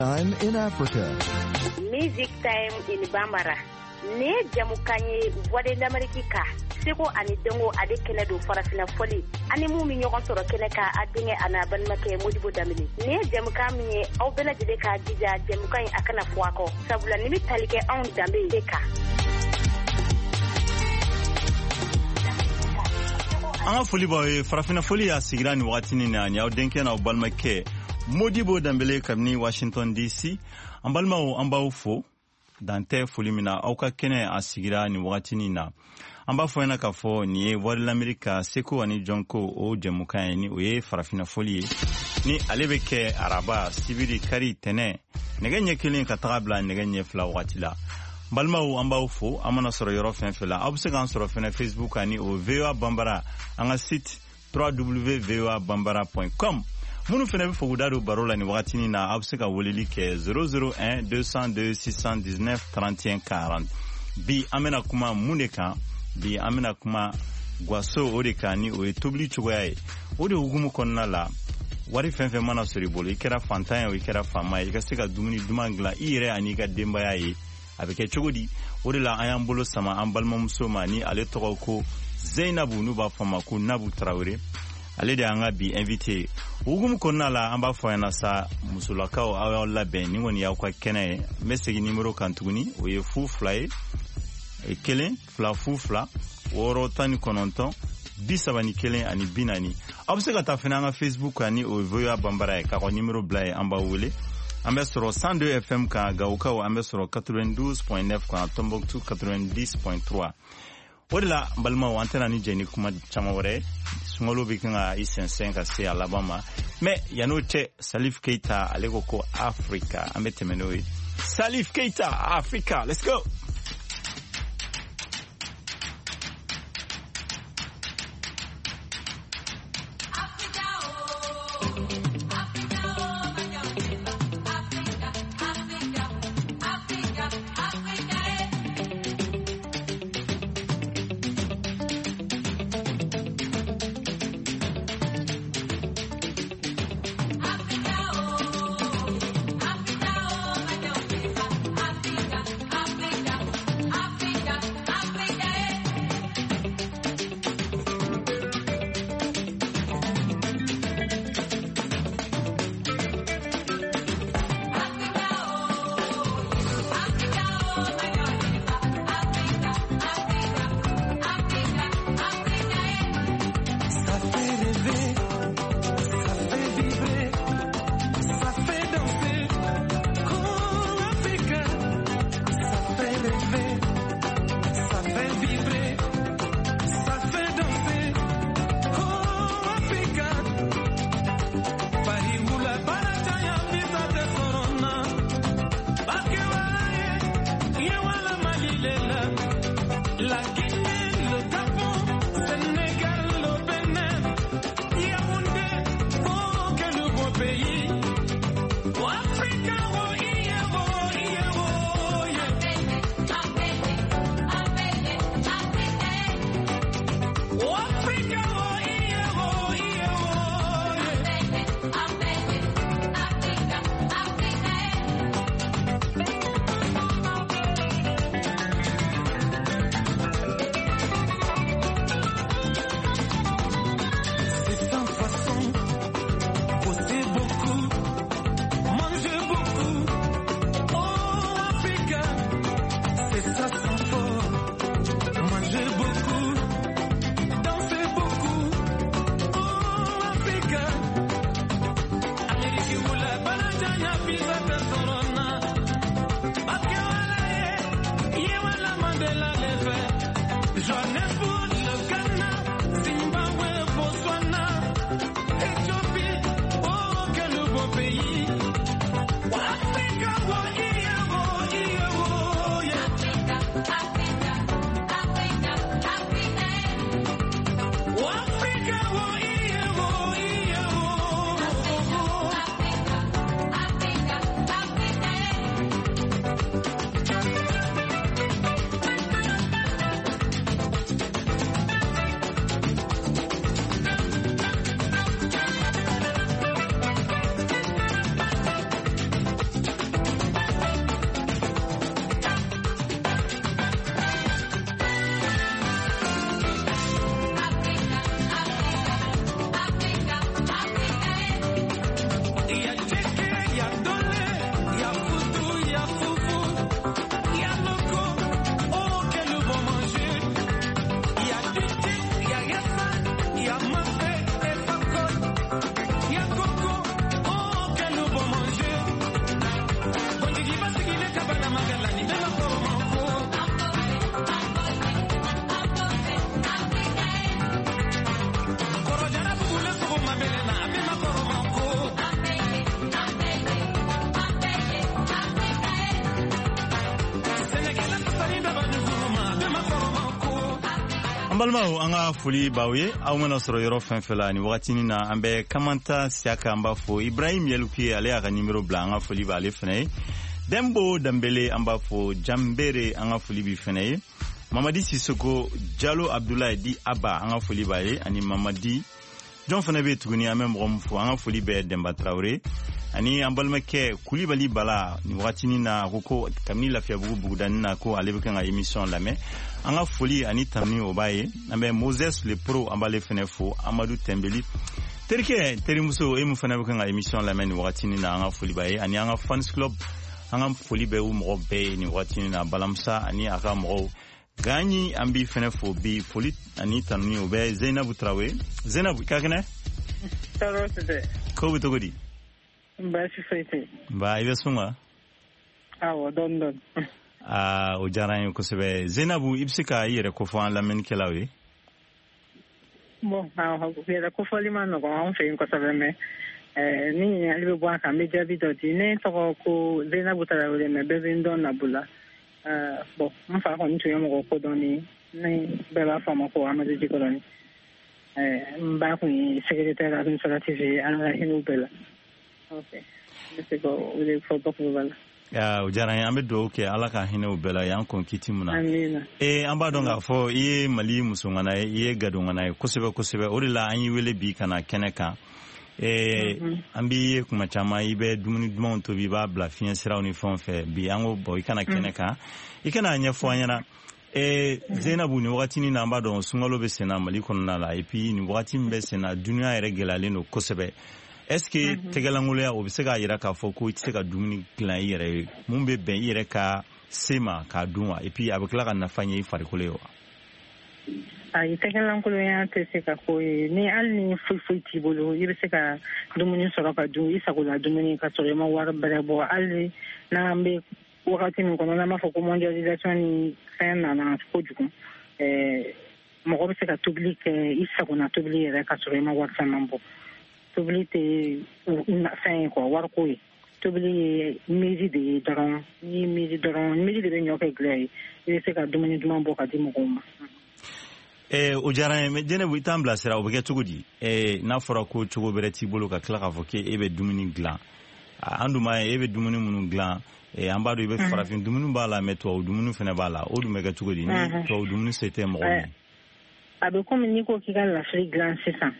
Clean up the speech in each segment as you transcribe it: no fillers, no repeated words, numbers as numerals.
Time in Africa. Music Time in Bambara. Ne jamukanye voix de l'Amérique ka. Seko ani dongo ade kene do farafina foli. Ani mu mi ñogon soro kene ka adinge ana ban make Modibo Damili. Ne jamuka mi aw bela jide ka dija jamuka akana fuako. Sabula nimi talike on dambe deka. Anga foli ba farafina foli ya sigira ni wakati ni na nyaw denke na balmake Modibo Dambele kamni Washington DC. Ambalma o amba fo dante foli mina auka kene asigira ni wakati ni na. Amba fo yana kafo ni voix de l'Amérique seko ani jonko o jamuka ni oye farafina foli ni alebeke araba sibiri kari tene negenye kilin katabla negenye fla wakati la. Balma o amba fo amana soro yoro fen fela abuse kan soro fen Facebook ani o VOA Bambara anga site www.voabambara.com. Munu fene be fogudado barola ni wakati ni na abuse ka woleli ke 001 202 619 31 40. Bi amena kuma muneka bi amena kuma gwaso odeka ni o etobli chugoyae ode hugumu konna la wari fenfe mana sori bolo ikera fantanya o ikera fama ikasika dumuni dumangla ire ani ka demba yae abeke chugodi ode la ayambolo sama ambalma musoma ni ale togo ko Zainabu nuba fama ko Nabu Traoré ale de anga bi invité hugumu konna la amba foyana sa musulakao awa la ben ni woni yakwa kene mesegi numero kantuguni o ye fu fly e kelen fla fu fla woro tani kononton bisabani kelen ani binani abse ka ta fenanga Facebook ani o VOA Bambara e ka ko numero blay amba wole ambe soro 102 FM ka gauka o ambe soro 92.9 ka Tombouctou 90.3 wala balma o antena ni jeni kuma chama wore sungolo bikinga isensen ka se Alabama me yanote Salif Keita aleko ko Africa ambe temenoi Salif Keita Africa, let's go. Africa. Balmao anga foli bawe aw mana soro yoro fenfela ni wakati na ambe kamanta siaka amba fo Ibrahim Yeluki ale aka numero bla anga foli ba ale fene Dembo Dambele amba fo Jambere anga foli bi fene Mamadi Sissoko Diallo Abdoulaye Di Abba anga foli ba ale ani Mamadi John fene be tuguni amem romfo anga foli be Demba Traoré ani ambalmake Koulibaly Bala ni wakati na koko kamni lafia bugu danina ko ale bekanga émission lame anga foli ani tamni obaye ambe Moses le pro ambale fenefo Amadou Tembeli terike terimuso emu fena bekanga émission lame ni wakati na anga foli baye ani anga fans club anga foli be u mo be ni wakati na balamsa ani aka mo gani ambi fenefo bi foli ani tamni obaye Zainabou Traoré Zainabou kakene Tarotete ko bitogodi Ba sifete. Ba ibe sunga? Awo don. O jaran ko sebe Zainabou ibsika yere ko fa la men kelawe. Bon, yere ko fa lima no ko on fe ko sebe me. Ni alibe bwa ka media video di ne to ko Zainabou Traoré me be don na bula. Bon, on fa ko ntu yemo ko doni ne be la fama ko amade di ko doni. Mba ko secrétaire administratif ala hinu bela. Okay. Ya ujara ambe do ke ala ka hine ubela yan kon kitimuna. Amina. Amba donga fo iye mali musungana iye gadungana kusebe orila anyi wele bi kana keneka. Ambi kuma chama ibe dumuni dumon to bi ba bla fien sira oni fon fe bi ango boy kana keneka. Ikana anya fo anyana Zainabou ni wakati ni namba don sungalo be sena mali konna la epi ni wakati mbe sena dunia ere gelale no kusebe. Est-ce que tegalangulea obisega yira ka foko itse dumuni plan yire mumbe ben yire ka sema ka dunwa et puis avec la na fanya ifarikolewa ay tegalangulea teseka ko ni alni fuiti bolo yibiseka dumuni soroka du isakula dumuni ka sorema war berebo alni na mbe wakati ni kono na mafoko mondialisation ni sana na fojuku mo obiseka public isakuna public ka sorema war sanambo Toblite na fin quoi warkoy tobli midi de daron ni midi de benyo ke glay ese ka dumuni dumambo ka dimogoma o jara me jene bu tambla sera obege tugudi na fora ko tugo bereti bolo ka kla ka voke ebe dumuni glan anduma ebe dumuni munu glan ambado ebe fora fin dumuni bala meto dumuni fene bala o dumega tugudi ni to dumuni c'était mo abe comme niko kigala la free glan c'est ça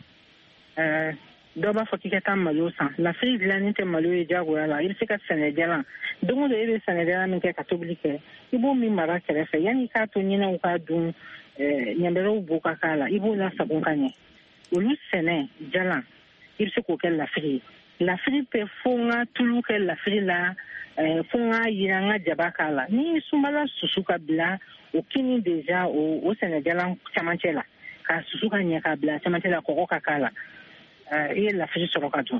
doba fokikata malosa la fille de l'année malo e jagoala il se ka Sénégal donc de ebe Sénégal min ka publique ibo mi mara kere fe yani ka to nyina u ka dun nyambero boka kala ibo la sabonkanye olu sene jala il se ko la fille pe fonga tulu ke la fille la fonga yiranga jabakala ni sumala susuka bla o kini déjà au Sénégal chamantela ka susuka nyaka bla chamantela ko kala et la fille sur le cadre.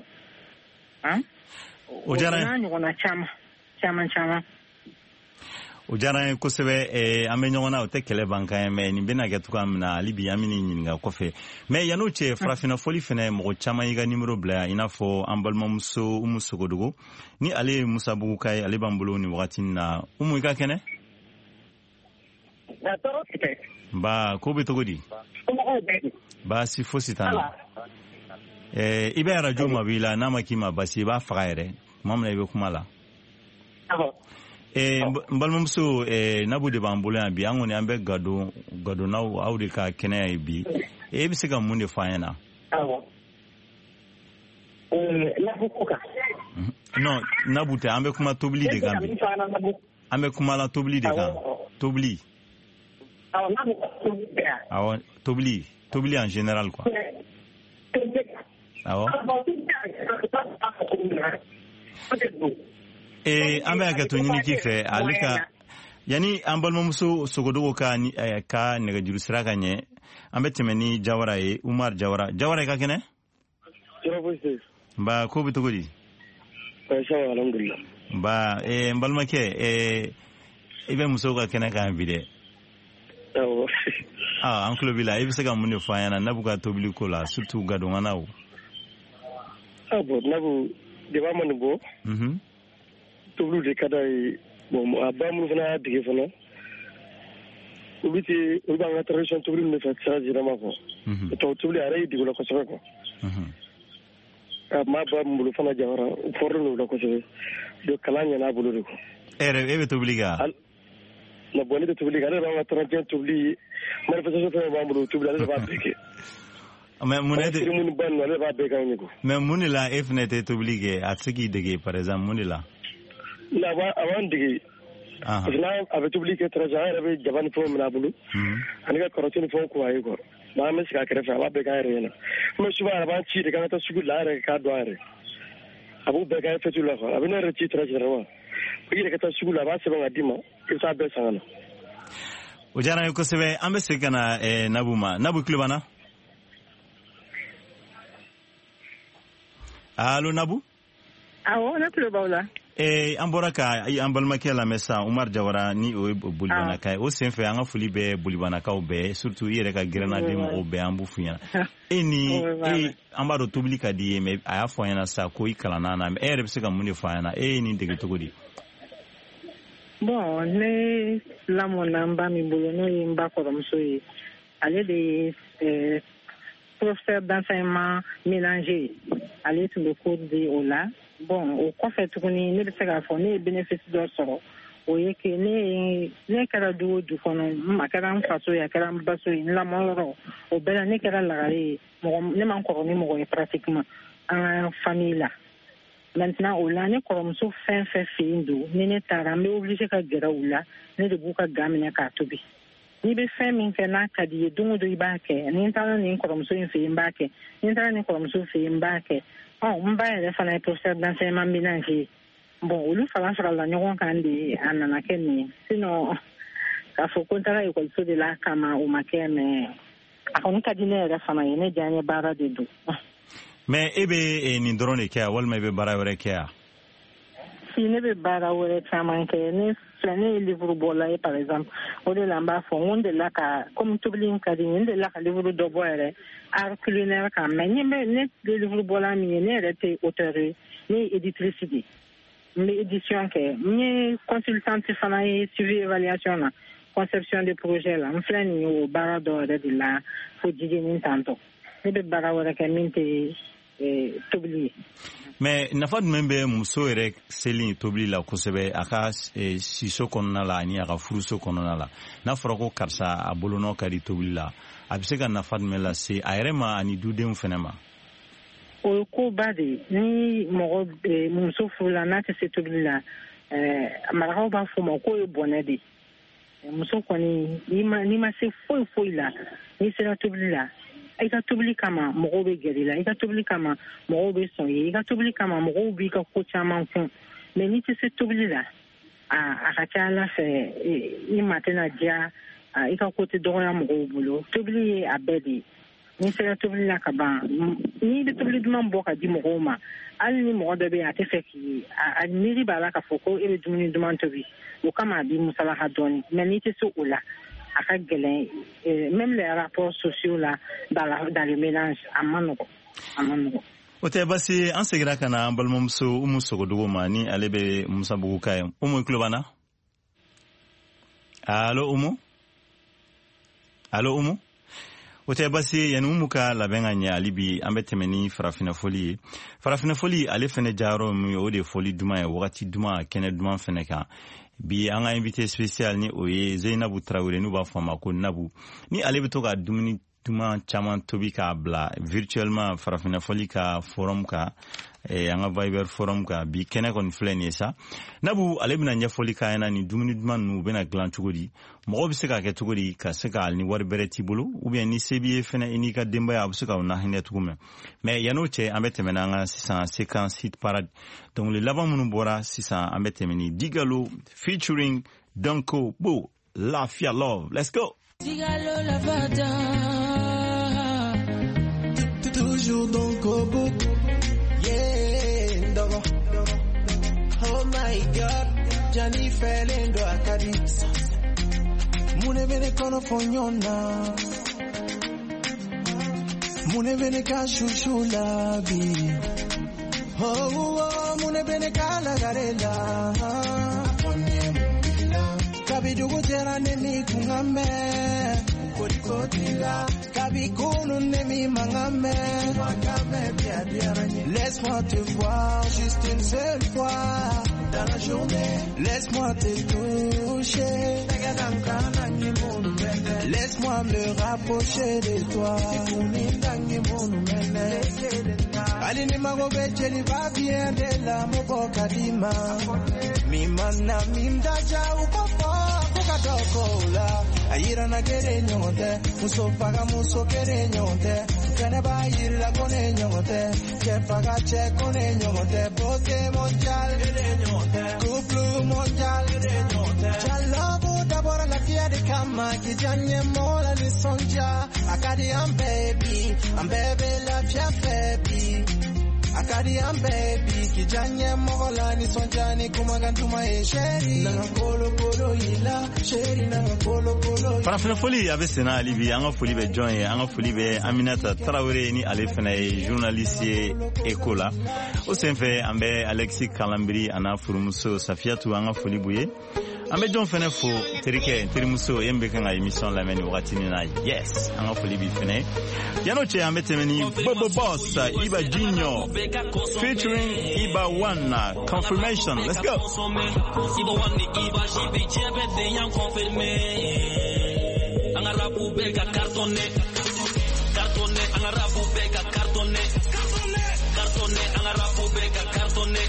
Ujara ko sebe amenyona o tekele banka me ni bena gatuka na libi amini nyinga kofe me yano che frafina foli fene mo chama yiga numero bla inafo ambalma muso umuso godugo ni ale musabu kai ale bambulo ni wakati na umu ka kene ba ko be togodi ba si fositana ibe radio mabila na makima basi ba frère mamna ibe kumala mbalmumso nabu de bambula bi angoni ambe gado na awde ka kene bi bi sega munde fayana non nabu te ambe kuma tobli de gambi ambe kuma la tobli de gambi tobli tobli en général quoi ah bon ambe agato nyini kife alika yani ambalmo muso sogodo ka ka nega juru siraka nye ambe temeni Jawara e Umar Jawara ka kene ba ko bitogodi insha alhamdulillah Ba n balimakɛ i bɛ musow ka kɛnɛ kan bi dɛ. Awɔ. An tulo b'i la, i bɛ se ka mun de fɔ an ɲɛna Nabu ka tobili ko la surtout gadɔnganaw. Bon Nabu débat ma nin bɔ. Tobiliw de ka d'a ye. Bon a ba minnu fana y'a dege fana. Olu b'an ka tradition tobili min fɛ très généralement quoi. O tobili a yɛrɛ y'i dege o la kosɛbɛ quoi. Maa ba min bolo fana jabara u fɔrɔlen o la kosɛbɛ. Donc kalan ɲɛna a bolo de quoi. E bɛ tobili kɛ? Na bon ne bɛ tobili kɛ, ale de b'an ka 31 tobili manifestation fɛn b'an bolo tobili ale de b'a bɛɛ kɛ. Mais mun de cérémonie ba ninnu ale de b'a bɛɛ kɛ anw ye quoi. Mais mun de la e fana tɛ tobili kɛ a tɛ se k'i dege par exemple mun de la? A b'an dege. Parce que n'a a bɛ tobili kɛ très an yɛrɛ bɛ jaba ni fɛnw minɛ a bolo ani ka karɔti ni fɛnw ko a ye quoi. N'an bɛ sigi a kɛrɛfɛ a b'a bɛɛ k'an yɛrɛ ɲɛna. Mais souvent a b'an ci de k'an ka taa sugu la a yɛrɛ k'a dɔn a yɛrɛ. A b'u bɛɛ k'an fêtu la quoi. A bɛ ne yɛrɛ ci très généralement. I yɛrɛ ka taa sugu la a b'a sɛbɛn ka d'i ma i bɛ taa bɛɛ san ka na. O diyara n ye kosɛbɛ. An bɛ segin ka na Nabu ma. Nabu tulo b'an na? Allo Nabu? Awɔ, ne tulo b'aw la. An bɔra ka an balimakɛ lamɛn sisan Umar Jawara ni o ye bolibanaka ye. O senfɛ an ka foli bɛ bolibanakaw bɛɛ surtout i yɛrɛ ka gɛrɛnaden mɔgɔw bɛɛ an b'u f'u ɲɛna. An b'a dɔn tobili ka di ye mais a y'a fɔ an ɲɛna sisan ko i kalanna na mais e yɛrɛ bɛ se ka mun de fɔ an ɲɛna e ye nin dege cogo di? Bon ne lamɔnna n ba min bolo n'o ye n ba kɔrɔmuso ye ale de ye professeur d'enseignement mélangé ale tun bɛ cours di o la. Bon o kɔfɛ tuguni ne bɛ se k'a fɔ ne ye bénéfice dɔ sɔrɔ o ye que ne kɛra du o du kɔnɔ a kɛra n faso ye a kɛra n baso ye n lamɔyɔrɔ o bɛɛ la ne kɛra lagare ye ne ma n kɔrɔ ni mɔgɔ ye pratiquement an ka famille la. Maintenant o la ne kɔrɔmuso fɛn fɛn fɛ yen don ni ne taara n bɛ obligé ka gɛrɛ u la ne de b'u ka ga minɛ k'a tobi. N'i bɛ fɛn min kɛ n'a ka di ye don o don i b'a kɛ ni n taara nin kɔrɔmuso in fɛ yen n b'a kɛ ni n taara nin kɔrɔmuso fɛ yen n b'a kɛ. N ba yɛrɛ fana ye professeur d'enseignement mélangé. Bon olu farala ɲɔgɔn kan de a nana kɛ nin ye sinon k'a fɔ ko n taara ekɔliso de la kama o ma kɛ mais a kɔni ka di ne yɛrɛ fana ye ne diya n ye baara de don. Mais e bɛ nin dɔrɔn de kɛ yan walima i bɛ baara wɛrɛ kɛ yan? Si ne bɛ baara wɛrɛ caman kɛ ne ye livre bɔla ye par exemple o de la n b'a fɔ n ko n delila ka comme tobili in ka di n ye n delila ka livre dɔ bɔ yɛrɛ art culinaire kan mais ne ye livre bɔla min ye ne yɛrɛ tɛ auteur ye ne ye éditrice de ye n bɛ édition kɛ n ye consultante fana ye suivi évaluation na conception de projet la n filɛ nin ye o baara dɔ yɛrɛ de la fo jiginin tantɔ ne bɛ baara wɛrɛ kɛ min tɛ tobili ye. Mais nafa jumɛn bɛ muso yɛrɛ seli tobili la kosɛbɛ a ka siso kɔnɔna la ani a ka furuso kɔnɔna la n'a fɔra ko karisa a bolonɔ ka di tobili la a bɛ se ka nafa jumɛn lase a yɛrɛ ma ani dudenw fana ma? O ye koba de ye ni mɔgɔ muso furula n'a tɛ se tobili la marakaw b'a fɔ ma k'o ye bɔnɛ de ye muso kɔni n'i ma se foyi la n'i sera tobili la i ka tobili kama mɔgɔw bɛ gɛrɛ la i ka tobili kama mɔgɔw bɛ sɔn ye i ka tobili kama mɔgɔw b'i ka ko caman kun mais n'i tɛ se tobili la a ka ca ala fɛ i ma tɛna diya i ka ko tɛ dɔgɔya mɔgɔw bolo tobili ye a bɛɛ de ye n'i sera tobili la ka ban n'i bɛ tobili duman bɔ ka di mɔgɔw ma hali ni mɔgɔ dɔ bɛ yen a tɛ fɛ k'i a miiri b'a la k'a fɔ ko e bɛ dumuni duman tobi o kama a b'i musalaka dɔɔni mais n'i tɛ se o la a ka gɛlɛn même les rapports sociaux là dans le mélange a ma nɔgɔn. O tɛ basi an seginna ka na an balimamuso Umu Sogodogo ma ni ale bɛ Musabugu ka ye. Umu i tulo b'an na? Allo Umu? Allo Umu? O tɛ basi yani Umu ka labɛn ka ɲɛ hali bi an bɛ tɛmɛ ni farafinɛfoli ye. Farafinɛfoli ale fana jayɔrɔ ye mun ye o de ye foli duman ye wagati duman kɛnɛ duman fana kan. Bi an ka invité spécial ni o ye Zeinabu Traoré n'u b'a fɔ a ma ko Nabu ni ale bɛ to ka dumuni duman caman tobi k'a bila virtuellement farafinɛfɔli ka forum kan an ka Viber forum kan bi kɛnɛ kɔni filɛ nin ye sa Nabu ale bɛna ɲɛfɔli k'a ɲɛna ni dumuni duman ninnu u bɛna dilan cogo di mɔgɔ bɛ se k'a kɛ cogo di ka se ka ni wari bɛrɛ t'i bolo ou bien ni se b'i ye fɛnɛ i n'i ka denbaya a bɛ se ka o na hinɛ cogo min mais yan'o cɛ an bɛ tɛmɛ n'an ka sisan séquence hit parade dɔnkili laban minnu bɔra sisan an bɛ tɛmɛ ni Digalo featuring Danko Bo Lafia Love let's go Digalo Lavada toujours Danko Bo yeah Danko hold my God, Johnny Felendo Akadi. Mune bene kono fonyona. Mune bene kashushula bi. Oh, mune bene kala garela. Kabidugu tera nemi kungame. Kabikunu nemi mangame. Laisse-moi te voir juste une seule fois dans la journée. Laisse-moi te toucher. Laisse-moi me rapprocher de toi. Alini magobeche li va bien de la mobokadima. Mimana mindaja ukofo kukadokola. Ayira na kere nyonde, muso paga muso kere nyonde. Kanaba yira kone nyonde, ke paga che kone nyonde. Bote mondial kere nyonde, couple mondial kere nyonde. Chalobu dabora la fia de kama kijanye mola ni sonja. Akadi I'm baby la fia baby. Akadi I'm baby kijanye mola ni sonja ni kumagantuma e sheri. Na kolo kolo ila sheri na kolo kolo. Farafina foli avec Sena Alibi, anga foli be John e anga foli be Aminata Traoré ni ale fana e journaliste Ekola. O senfe ambe Alexis Kalambiri ana furumuso Safiatou anga foli buye. Ambe John fana fo terike terimuso yembe kanga émission la meni wakatini na yes anga foli bi fana. Yanoche ambe temeni Bobo Boss Iba Junior featuring Iba One confirmation. Let's go. Iba One Iba Jibi Jebe de yang confirmé. Angara bubeka cartonné angara bubeka cartonné angara bubeka cartonné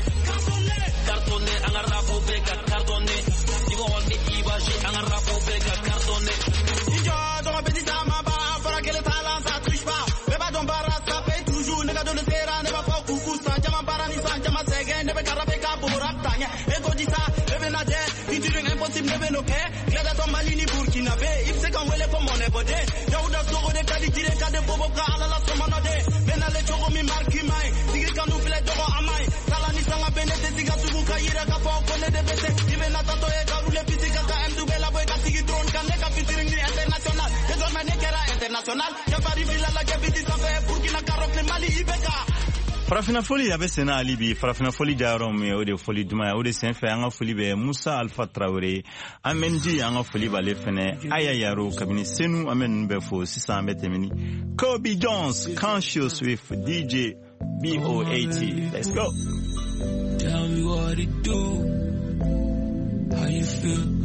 angara bubeka cartonné Iba One Iba Jibi angara bubeka cartonné. Injo dans ma petite dame ba para que le talent ça triche pas. Mais pas d'embarras ça paye toujours. Ne gado le terrain ne va pas coucou ça jama barani ça jama segen ne be karabeka pour raptanya. Et go dit ça e benade inturing impossible ne be no ke. Gleda to malini burkinabe if se kan wele po mone bode. Yauda sogo de kadi dire kade bobo ka ala la somonode. Benale chogo mi marki mai. Sigi kanu file dogo amai. Talani sanga benete siga tubu ka yira ka po kone de bete. Ibena tato e ka rule pisika ka emdu bela boy ka sigi drone kan ne ka featuring ni international. Désormais nekera international. Ya bari villa la gebiti sa fe Burkina Karok le Mali ibeka. Farafina foli avec Sena Alibi, Farafina foli jarom o de foli duma o de senfe anga foli be Musa Alpha Traoré, amendi anga foli ba le fene ayayaro kabini senu amen be fo sisa metemini. Kobe Jones conscious with DJ BO80. Let's go. Tell me what it do. How you feel?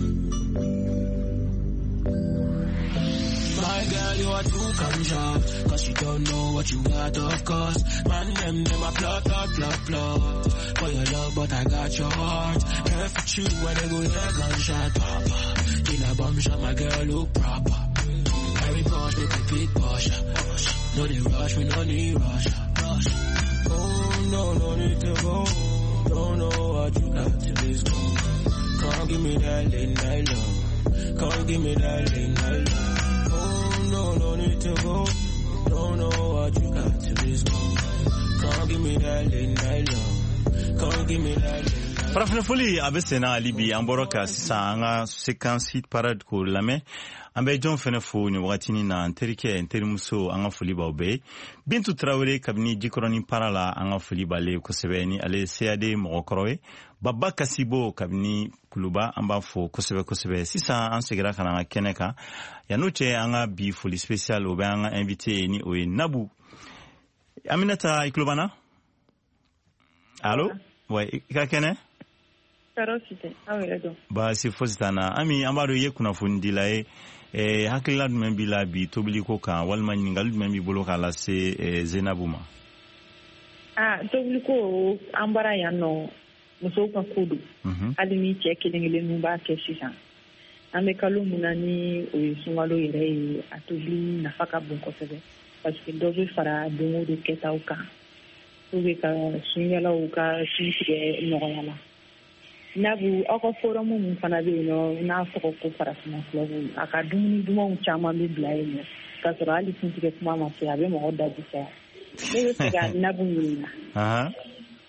My girl, you are too control, cause you don't know what you got, of course. Man, them a plot. For your love, but I got your heart. If it's you, when they go hear gunshot, papa. In a bomb shot, my girl look proper. Very Porsche, make a big Porsche. No need rush, we no need rush. Oh, no need to go. Don't know what you got to this go. Come give me that late night love. Come give me that late night love. No need to go. Don't know what you got to this go. Come give me that late night love. Come give me that late night love. Farafina foli avec Sena Alibi amboroka sisa anga séquence hit parade ko lame. Ambe John fene fo ni wakatini na nterimuso anga foli ba obe. Bintu Traoré kabini jikoroni parala anga foli ba le kosebe ni ale CAD mokorowe. Baba Kasibo kabini kuluba amba fo kosebe sisa ansegira kana keneka. Yanoche anga bi foli special obe anga invité ni oe Nabu. Aminata iklubana? Allo? Ouais, ikakene? Sarosite, aweredo. Ba si fositana. Ami ambaro ye kuna fundila hakila dumembi la bi tobili ko kan walma ningal dumembi bolo kala se Zenabuma. Tobili ko ambara yano muso ka kudu. Ali mi cheke ngile numba ke sisa. Ame kalu munani o sungalo ire atobili nafaka bunko sebe. Parce que dozo fara dungu de ketauka. Tobe ka sunyala uka sisi noyala. Nabu ako forum mun fana be no na soko ko farafina flow aka duma chama be blaye ka sura ali tinti kuma ma se abe mo oda disa ne se ga nabu ni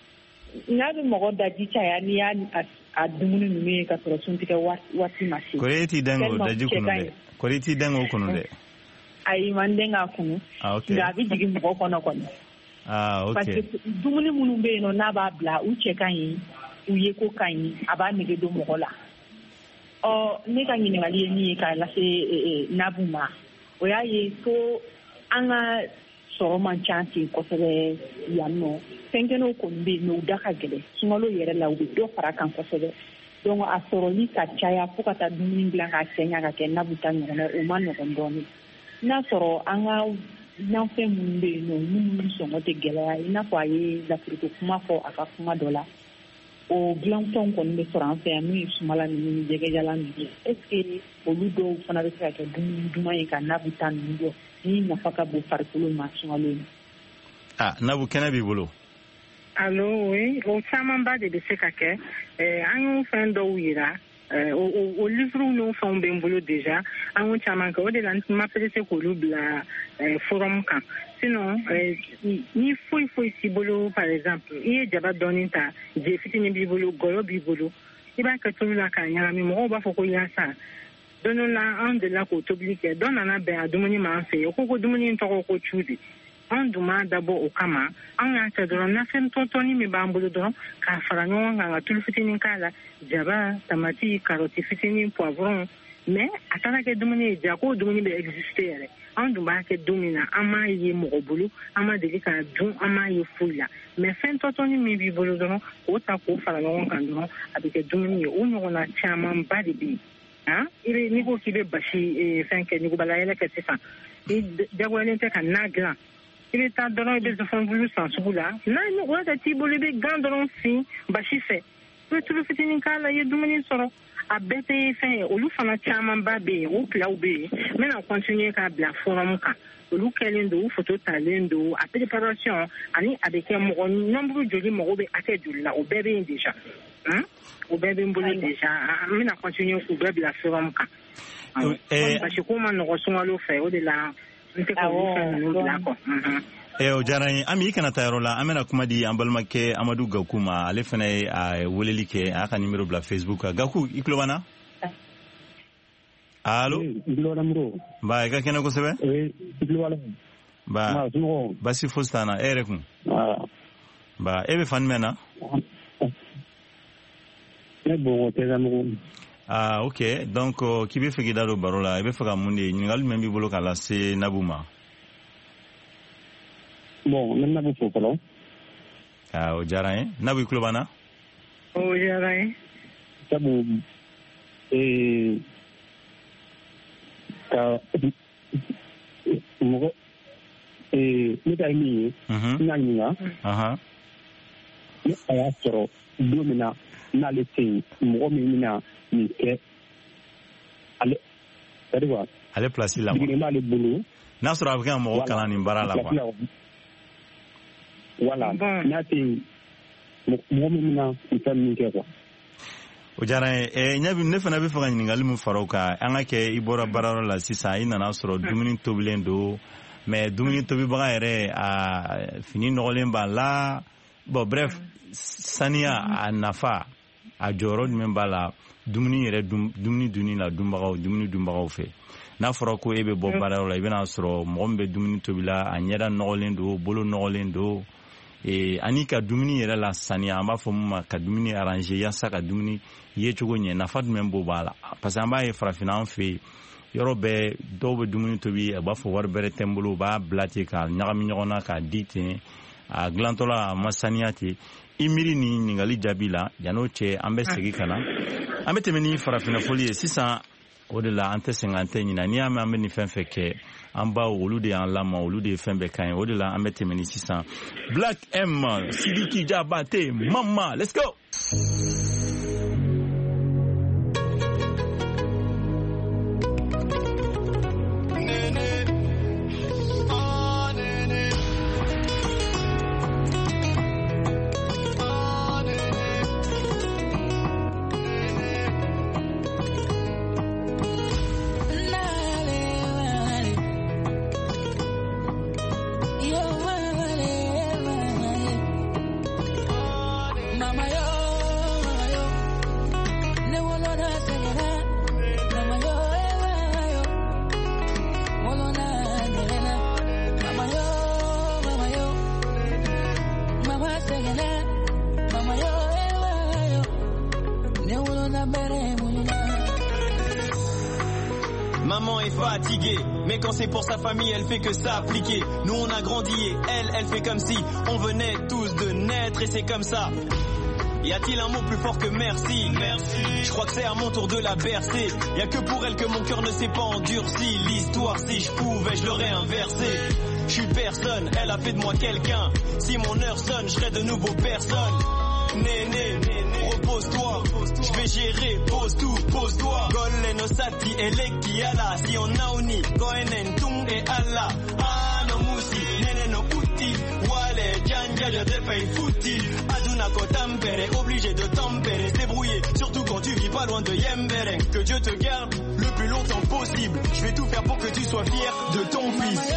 n'a bɛ mɔgɔ daji caya n'i y'a a dumuni ninnu ye ka sɔrɔ sun tigɛ waati ma se. Kɔrɔ e t'i dɛn o daji kunu dɛ. Kɔrɔ e t'i dɛn o kunu dɛ. Ayi man dɛn k'a kunu. Nka a bɛ jigin mɔgɔ kɔnɔ kɔni. Ok. Parce que dumuni minnu bɛ yen nɔ n'a b'a bila u cɛ ka ɲi u ye ko ka ɲi a b'a nege don mɔgɔ la. Ne ka ɲininkali ye min ye k'a lase Nabu ma o y'a ye ko an ka sɔrɔ man ca ten kosɛbɛ yan nɔ fɛn kɛnɛw kɔni bɛ yen mɛ u da ka gɛlɛn sunkalo yɛrɛ la u bɛ dɔ fara kan kosɛbɛ donc a sɔrɔli ka caya fo ka taa dumuni dilan k'a sɛŋa ka kɛ Nabu ta ɲɔgɔn o ma nɔgɔn dɔɔnin n'a sɔrɔ an ka nanfɛn minnu bɛ yen nɔ minnu sɔngɔ tɛ gɛlɛya i n'a fɔ a ye lafiriko kuma fɔ a ka kuma dɔ la o dilantɔn kɔni bɛ sɔrɔ an fɛ yan n'o ye sumala ninnu ni jɛgɛjalan ninnu est ce que olu dɔw fana bɛ se ka kɛ dumuni duman ye ka Nabu ta ninnu bɔ ni nafa ka bon farikolo ma sunkalo in. Nabu kɛnɛ b'i bolo. Allo oui o camanba de bɛ se ka kɛ an y'o fɛn dɔw yira o livre n'o fɛnw bɛ n bolo déjà an y'o caman kɛ o de la n ma perese k'olu bila forum kan sinon ni foyi t'i bolo par exemple i ye jaba dɔɔni ta je fitinin b'i bolo gɔyɔ b'i bolo i b'a kɛ tulu la k'a ɲagami mɔgɔw b'a fɔ ko yaasa don dɔ la an delila k'o tobili kɛ dɔ nana bɛn a dumuni ma an fɛ yen o ko dumuni in tɔgɔ ko cuudi an dun m'a dabɔ o kama an y'a kɛ dɔrɔn nafɛn tɔntɔnni min b'an bolo dɔrɔn k'a fara ɲɔgɔn kan ka tulu fitinin k'a la jaba tamati karɔti fitinin poivron mais a taara kɛ dumuni ye ja k'o dumuni bɛ exister yɛrɛ an dun b'a kɛ don min na an m'a ye mɔgɔ bolo an ma deli k'a dun an m'a ye foyi la mais fɛn tɔntɔnni min b'i bolo dɔrɔn k'o ta k'o fara ɲɔgɔn kan dɔrɔn a bɛ kɛ dumuni ye o ɲɔgɔnna camanba de bɛ yen n'i ko k'i bɛ basi fɛn kɛ ɲugubala yɛlɛ kɛ sisan i jagoyalen tɛ ka na dilan i bɛ taa dɔrɔn i bɛ zɔfɔn bulu san sugu la n'a ɲɔgɔn tɛ t'i bolo i bɛ gan dɔrɔn fin basi fɛ i bɛ tulu fitinin k'a la i ye dumuni sɔrɔ a bɛɛ tɛ fɛn ye olu fana camanba bɛ yen o pilaw bɛ yen n bɛna continuer k'a bila forum kan olu kɛlen don u photo talen don a préparation ani a bɛ kɛ mɔgɔ nombre joli mɔgɔ bɛ hakɛ joli la o bɛɛ bɛ yen déjà o bɛɛ bɛ n bolo déjà n bɛna continuer k'u bɛɛ bila forum kan parce que ko ma nɔgɔ sunkalo fɛ o de la n tɛ k'olu fɛn ninnu bila kɔ. O diyara n ye Ami i kana taa yɔrɔ la an bɛna kuma di an balimakɛ Amadu Gaku ma ale fana ye weleli kɛ a y'a ka numéro bila Facebook kan Gaku i tulo b'an na. Allo ba i ka kɛnɛ kosɛbɛ. Ba basi fosi t'an na e yɛrɛ kun. Ba e bɛ fan jumɛn na. Ne bɔn o tɛ ka mɔgɔ. Ok donc k'i bɛ fɛ k'i da don baro la i bɛ fɛ ka mun de ɲininkali jumɛn b'i bolo k'a lase Nabu ma. Bon ne Nabu fo fɔlɔ. O diyara n ye Nabu i tulo b'an na. O diyara n ye. Sabu ka mɔgɔ ne ta ye min ye. N y'a ɲininka. Ni a y'a sɔrɔ don min na n'ale tɛ yen mɔgɔ min bɛna nin kɛ ale c'est-à-dire quoi. Ale place la. Jigin b'ale bolo. N'a sɔrɔ a bɛ kɛ mɔgɔ kalan nin baara la quoi. Voilà n'a tɛ yen mɔgɔ min bɛna nin fɛn min kɛ quoi. O diyara n ye Ɲabi ne fana bɛ fɛ ka ɲininkali min fara o kan an ka kɛ i bɔra baarayɔrɔ la sisan i nana sɔrɔ dumuni tobilen don mais dumuni tobibaga yɛrɛ a fini nɔgɔlen b'a la bon bref saniya a nafa a jɔyɔrɔ jumɛn b'a la dumuni yɛrɛ dumuni dunni la dumuni dunbagaw fɛ n'a fɔra ko e bɛ bɔ baarayɔrɔ la i bɛna sɔrɔ mɔgɔ min bɛ dumuni tobi la a ɲɛda nɔgɔlen don bolo nɔgɔlen don ani ka dumuni yɛrɛ la saniya an b'a fɔ mun ma ka dumuni arranger yaasa ka dumuni ye cogo ɲɛ nafa jumɛn b'o b'a la parce que an b'a ye farafinna an fɛ yɔrɔ bɛɛ dɔw bɛ dumuni tobi a b'a fɔ wari bɛrɛ tɛ n bolo u b'a bila ten ka ɲagami ɲɔgɔn na k'a di ten a dilantɔla a ma saniya ten i miiri ni ɲininkali jaabi la yan'o cɛ an bɛ segin ka na an bɛ tɛmɛ ni farafinna fɔli ye sisan o de la an tɛ sɛgɛn an tɛ ɲinɛ n'i y'a mɛn an bɛ nin fɛn fɛn kɛ an baw olu de y'an lamɔ olu de ye fɛn bɛɛ kan ye o de la an bɛ tɛmɛ ni sisan Black M Sidiki Jabate Mama let's go. Maman est fatiguée, mais quand c'est pour sa famille, elle fait que s'appliquer. Nous on a grandi et elle fait comme si on venait tous de naître et c'est comme ça. Y a-t-il un mot plus fort que merci? Merci. Je crois que c'est à mon tour de la bercer. Y a que pour elle que mon cœur ne s'est pas endurci. L'histoire, si je pouvais, je l'aurais inversé. Je suis personne, elle a fait de moi quelqu'un. Si mon heure sonne, je serai de nouveau personne. Néné, repose-toi, je vais gérer, pose tout, pose-toi. Golle no sati eleki ala, si on nauni, goenen tung et ala. Ah no musi, nene no uti, wale janja je te fais fouti. Aduna ko tampere, obligé de tempérer, se débrouiller, surtout quand tu vis pas loin de Yemberen. Que Dieu te garde le plus longtemps possible. Je vais tout faire pour que tu sois fier de ton fils.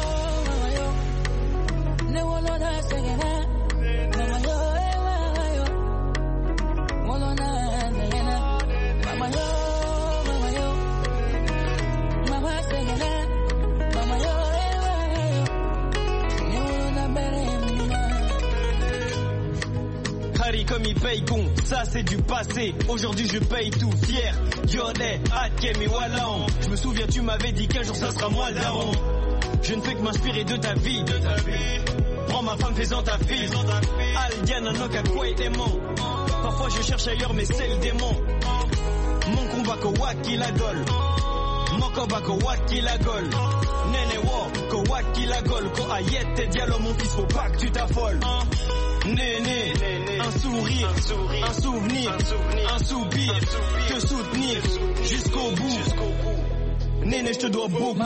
Harry comme il paye con, ça c'est du passé. Aujourd'hui je paye tout fier. Yodé, Akemi Wallaon. Je me souviens tu m'avais dit qu'un jour ça sera moi le daron. Je ne fais que m'inspirer de ta vie. Prends ma femme faisant ta fille. Aldiana Noka quoi et démon. Parfois je cherche ailleurs mais c'est le démon. Mon combat ko waki la gol. Mon combat ko waki la gol. Nene wo ko waki la gol. Ko ayette dialogue mon fils faut pas que tu t'affoles. Néné, un sourire, un souvenir, un soupir, te soutenir jusqu'au bout. Néné, je te dois beaucoup.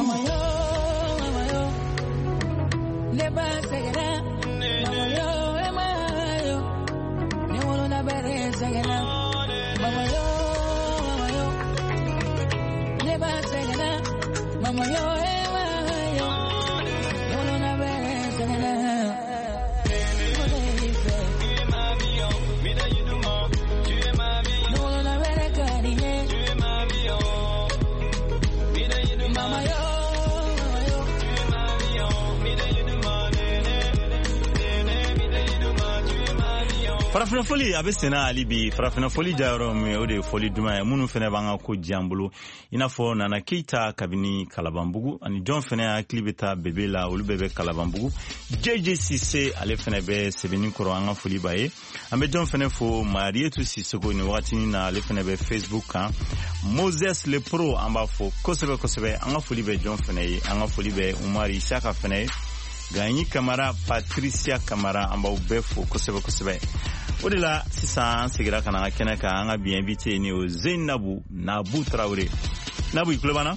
Farafina foli abe sena alibi farafina foli jaro me ode foli duma ya munu fene banga ko jambulu inafo nana Keita kabini Kalabambugu ani John fene aklibeta bebela olu bebe Kalabambugu JJCC ale fene be sebeni koro anga foli baye ambe John fene fo Marietu Sisoko ni watini na ale fene be Facebook kan Moses le Pro amba fo kosebe anga foli be John fene anga foli be Umari Shaka fene Gagné Kamara, Patricia Kamara, amba ubefo kosebe. Odela sisan segira kana kena ka anga bien invité ni o Zainabou Nabou Traoré. Nabou iklobana?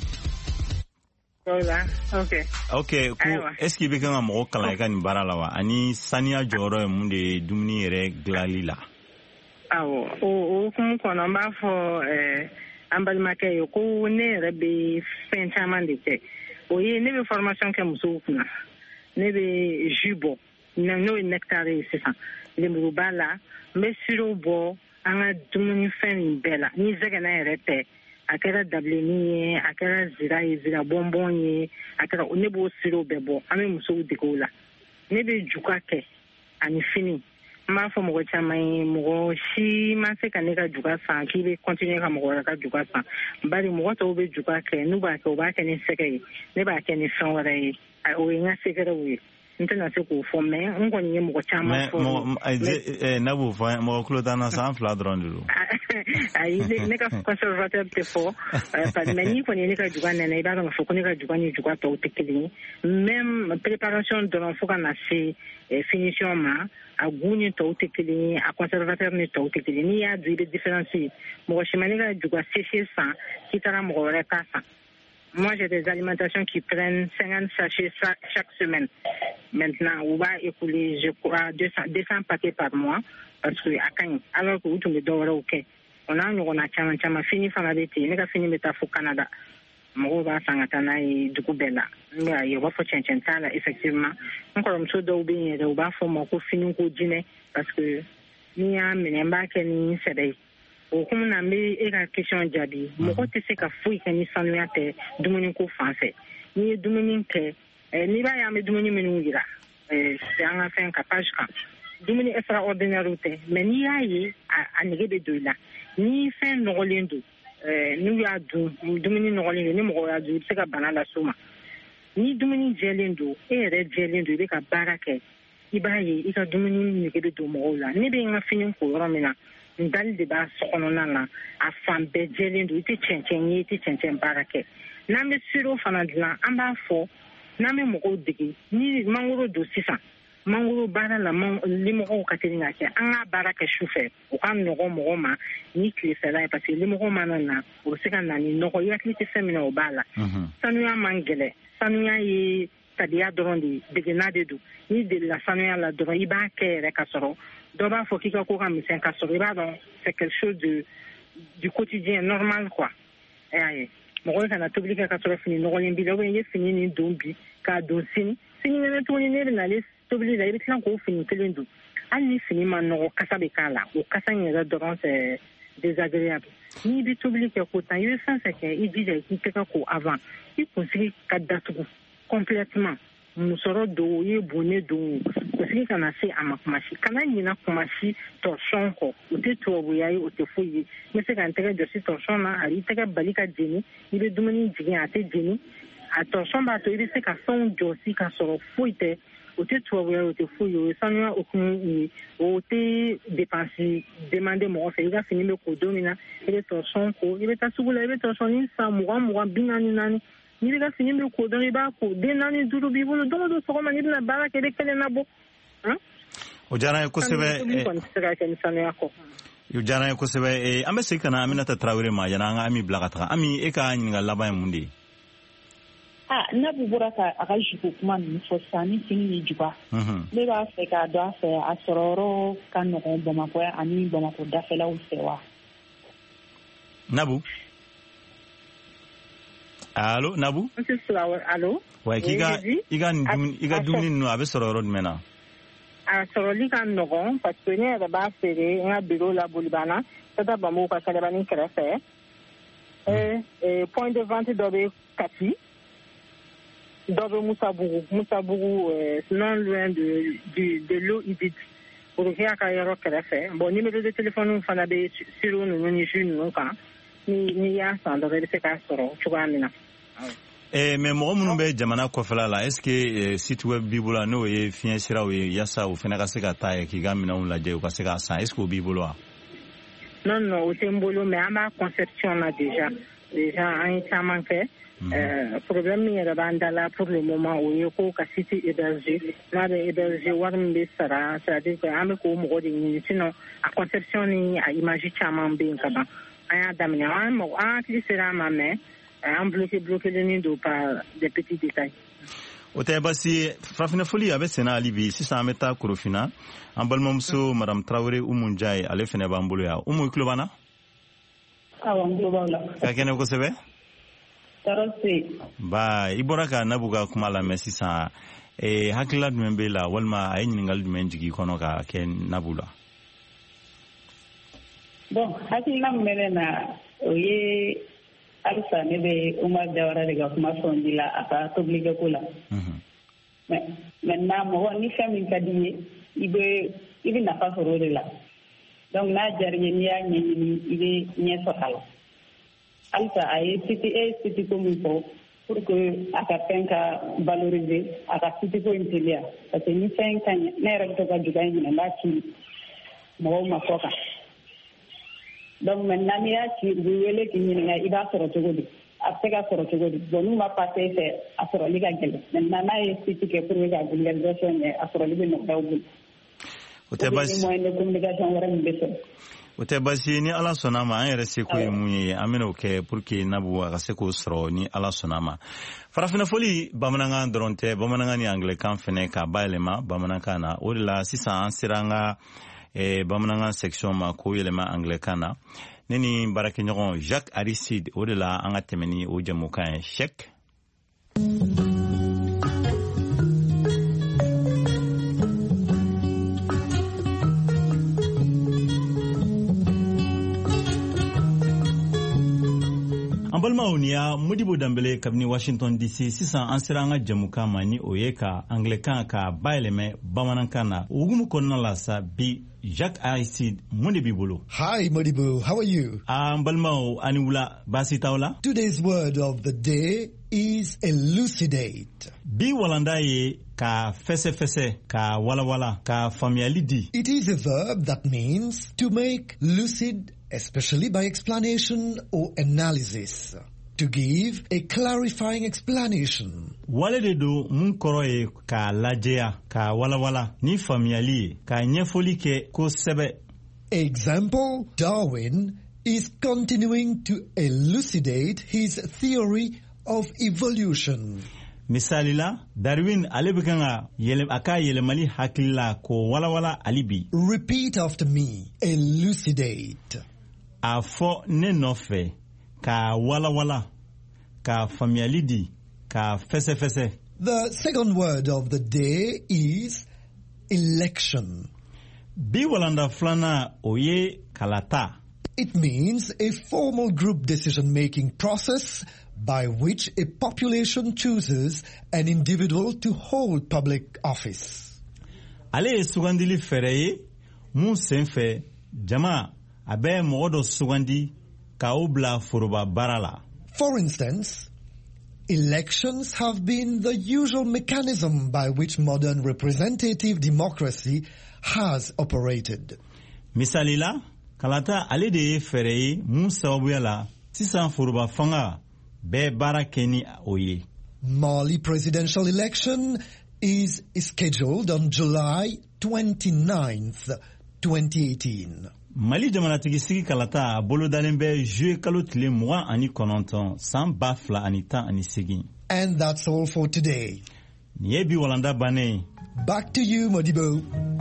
Hola, okay. Okay, est-ce qu'il bekan mo kala ka ni baralawa ani sania joro munde dumni re glalila. Awo, o kum kono mba fo ambal make ko ne rebe fenchaman dite. O ye ne be formation ke muso kuna. Ne be jubo na no nectare c'est ça le mubala mais sur bo anga dumuni fen bela ni zaga na rete akara dableni akara zira bonbonye akara ne bo siro bebo ame muso dikola ne be jukake ani fini ma fo mo chamai mo shi ma se kaneka juga san ki be continuer ka mo ka juga san bari mo to be jukake nu ba ko ba kene seke ne ba kene sonware o inga segera wi ntena se ko fo me ngoni mo chama fo na bu fa mo klota na san fladrondu ai ne ka conservateur te fo pa meni ko ne ka juga ne ba nga fo ko ne ka juga ni juga to tekeli même préparation de l'enfant kana se finition ma a guni to tekeli a conservateur ni to tekeli ni ya du différencier mo chimani ka juga séché ça qui tara mo reka ça. Moi, j'ai des alimentations qui prennent 50 sachets chaque semaine. Maintenant, on va écouler, je crois, 200 paquets par mois. Parce que, alors que tout le monde ok. On a chama fini fanabeti, on a fini métafo Canada. Moi, va sangatana et du coup, bella. Il va faut tchenchentala, effectivement. Encore un peu d'eau bien, on va faire mon coup fini au dîner. Parce que, ni a menemba keni sedei. O kuma na me era question jabi mo ko te se ka fui ka ni sanuya te dumuni ko français ni dumuni ke ni ba ya me dumuni menungira c'est en fin ka page kan dumuni extraordinaire te mais ni ya yi a nege de doila ni fɛn nɔgɔlen don n'u y'a dun dumuni nɔgɔlen don ni mɔgɔ y'a dun i bɛ se ka bana las'u ma ni dumuni jɛlen don e yɛrɛ jɛlen don i bɛ ka baara kɛ i b'a ye i ka dumuni nege bɛ don mɔgɔw la ne bɛ n ka fini ko yɔrɔ min na n dali de b'a so kɔnɔna na a fan bɛɛ jɛlen don i tɛ cɛncɛn ye i tɛ cɛncɛn baara kɛ n'an bɛ siro fana dilan an b'a fɔ n'an bɛ mɔgɔw dege ni mangoro don sisan mangoro baara la limɔgɔw ka teli ka kɛ an ka baara kɛ su fɛ o ka nɔgɔ mɔgɔ ma ni tilefɛla ye parce que limɔgɔ mana na o bɛ se ka na ni nɔgɔ i hakili tɛ fɛn min na o b'a la sanuya man gɛlɛ sanuya ye tabiya dɔrɔn de degena de don n'i delila sanuya la dɔrɔn i b'a kɛ yɛrɛ ka sɔrɔ dɔ b'a fɔ k'i ka ko ka misɛn ka sɔrɔ i b'a dɔn c'est quelque chose du quotidien normal quoi e y'a ye mɔgɔ kana tobili kɛ ka sɔrɔ fini nɔgɔlen b'i la i ye fini nin don bi k'a don sini ɲɛnɛ tuguni ne bɛ nalen tobili la i bɛ tila k'o fini kelen don hali ni fini ma nɔgɔ kasa bɛ k'a la o kasa in yɛrɛ dɔrɔn c'est désagréable n'i bɛ tobili kɛ ko tan i bɛ fɛn fɛn kɛ i jija i k'i tɛgɛ ko avant i kunsigi ka datugu complètement musɔrɔ don i ye bonne don kunsigi kana se a ma kuma si kana ɲina kuma si torchon kɔ o tɛ tubabuya ye o tɛ foyi ye n bɛ se ka n tɛgɛ jɔsi torchon na a y'i tɛgɛ bali ka jeni i bɛ dumuni jigin a tɛ jeni a torchon b'a to i bɛ se ka fɛnw jɔsi ka sɔrɔ foyi tɛ o tɛ tubabuya ye o tɛ foyi ye o ye sanuya hukumu ye o tɛ dépense demander mɔgɔ fɛ i ka fini bɛ ko don min na i bɛ torchon ko i bɛ taa sugu la i bɛ torchon ni san 20 40 n'i bɛ ka fini bɛ ko dɔrɔn i b'a ko den 4 5 b'i bolo don o don sɔgɔma n'i bɛna baara kɛ i bɛ kelen labɔ o diyara n ye kosɛbɛ o diyara n ye kosɛbɛ an bɛ segin ka na Aminata Tarawele ma yanni an ka Ami bila ka taga Ami e ka ɲininkali laban ye mun de ye Nabu bɔra ka a ka jupe kuma ninnu fɔ sisan ni fini ni juba ne b'a fɛ k'a dɔn a fɛ a sɔrɔ yɔrɔ ka nɔgɔn Bamakɔ ani Bamakɔ dafɛlaw fɛ wa Nabu Allo Nabu allo wa i ka dumuni ninnu a bɛ sɔrɔ yɔrɔ jumɛn na a sɔrɔli ka nɔgɔn parce que ne yɛrɛ b'a feere n ka bureau la Bolibana Tata Bambo ka Kadabani kɛrɛfɛ point de vente dɔ bɛ Kati dɔ bɛ Musabugu non loin de l'eau Ibid Orokia ka yɔrɔ kɛrɛfɛ bon numéro de téléphone fana bɛ siro ninnu ni jus ninnu kan ni y'a san dɔrɔn i bɛ se k'a sɔrɔ cogoya min na mais mɔgɔ minnu bɛ jamana kɔfɛla la est-ce que site web b'i bolo n'o ye fiɲɛ siraw ye yaasa o fana ka se ka taa k'i ka minɛnw lajɛ u ka se k'a san est-ce que o b'i bolo wa non o tɛ n bolo mais an b'a conception na déjà an ye caman kɛ problème min yɛrɛ b'an da la pour le moment o ye ko ka site héberger n'a bɛ héberger wari min bɛ sara c'est-à-dire que an bɛ k'o mɔgɔ de ɲini sinon a conception ni a image caman bɛ yen ka ban an y'a daminɛ an hakili sera a ma mais an bloqué don par des petits détails. O tɛ basi farafina foli a bɛ senna hali bi sisan an bɛ taa Korofina an balimamuso Madame Tarawele Umu Njaye ale fana b'an bolo yan Umu i tulo b'an na? Awɔ n tulo b'aw la. Ka kɛnɛ kosɛbɛ? Tɔɔrɔ tɛ yen. I bɔra ka Nabu ka kuma lamɛn sisan hakilila jumɛn b'e la walima a ye ɲininkali jumɛn jigin i kɔnɔ ka kɛ Nabu la? Bon hakilina min bɛ ne na o ye halisa ne bɛ Umar Jawara de ka kuma sɔnji la a ka tobilikɛko la maintenant mɔgɔ ni fɛn min ka di ye i bɛ nafa sɔrɔ o de la donc n'a diyara n ye n'i y'a ɲɛɲini i bɛ ɲɛ sɔrɔ a la halisa a ye site ko min fɔ pour que a ka fɛn ka valoriser a ka site ko in teliya parce que ni fɛn ka ɲɛ ne yɛrɛ bɛ to ka juga in minɛ n b'a ci mɔgɔw ma fɔ kan donc maintenant n'i y'a ci u bɛ wele k'i ɲininka i b'a sɔrɔ cogo di a bɛ se ka sɔrɔ cogo di bon n'u ma passé fɛ a sɔrɔli ka gɛlɛn maintenant n'a ye site kɛ pour que ka vulgarisation ɲɛ a sɔrɔli bɛ nɔgɔya u bolo o tɛ basi moyen de communication wɛrɛ min bɛ sɔrɔ o tɛ basi ni Ala sɔnna ma an yɛrɛ seko ye mun ye an bɛna o kɛ pour que Nabu a ka se k'o sɔrɔ ni Ala sɔnna ma farafina foli bamanankan dɔrɔn tɛ bamanankan ni anglais-kan fana k'a bayɛlɛma bamanankan na o de la sisan an sera an ka bamanankan section ma k'o yɛlɛma anglais-kan na ne ni baarakɛɲɔgɔn Jacques Aristide o de la an ka tɛmɛ ni o jamukan ye chèque. An balma uniya Modibo Dambele kabni Washington DC sisan an sera an ka jamukan ma ni o ye ka Anglais-kan ka bayɛlɛmɛ bamanankan na. O hukumu kɔnɔna la sa bi Jacques Aristide mun de b'i bolo? Hi Modibo, how are you? An balimaw ani wula baasi t'aw la? Today's word of the day is elucidate. Bi walanda ye ka fɛsɛfɛsɛ, ka walawala, ka faamuyali di. It is a verb that means to make lucid, especially by explanation or analysis. To give a clarifying explanation. Wale de do mun kɔrɔ ye ka lajɛya, ka walawala, ni faamuyali ye, ka ɲɛfɔli kɛ kosɛbɛ. Example, Darwin is continuing to elucidate his theory of evolution. Misali la, Darwin ale bɛ kan ka yɛlɛmali hakili la ko walawala ali bi. Repeat after me. Elucidate. A fɔ ne nɔfɛ ka walawala, ka faamuyali di, ka fɛsɛfɛsɛ. The second word of the day is election. Bi walanda filana o ye kalata. It means a formal group decision-making process by which a population chooses an individual to hold public office. Ale ye sugandili fɛrɛ ye mun senfɛ jama a bɛ mɔgɔ dɔ sugandi ka o bila foroba baara la. For instance, elections have been the usual mechanism by which modern representative democracy has operated. Misali la, kalata ale de ye fɛrɛ ye mun sababuya la sisan foroba fanga bɛ baara kɛ ni o ye. Mali presidential election is scheduled on July 29th, 2018. Mali jamanatigi sigi kalata bolodalen bɛ juillet kalo tile 29 san 2018. And that's all for today. Ni ye bi walanda bannen. Back to you, Modibo.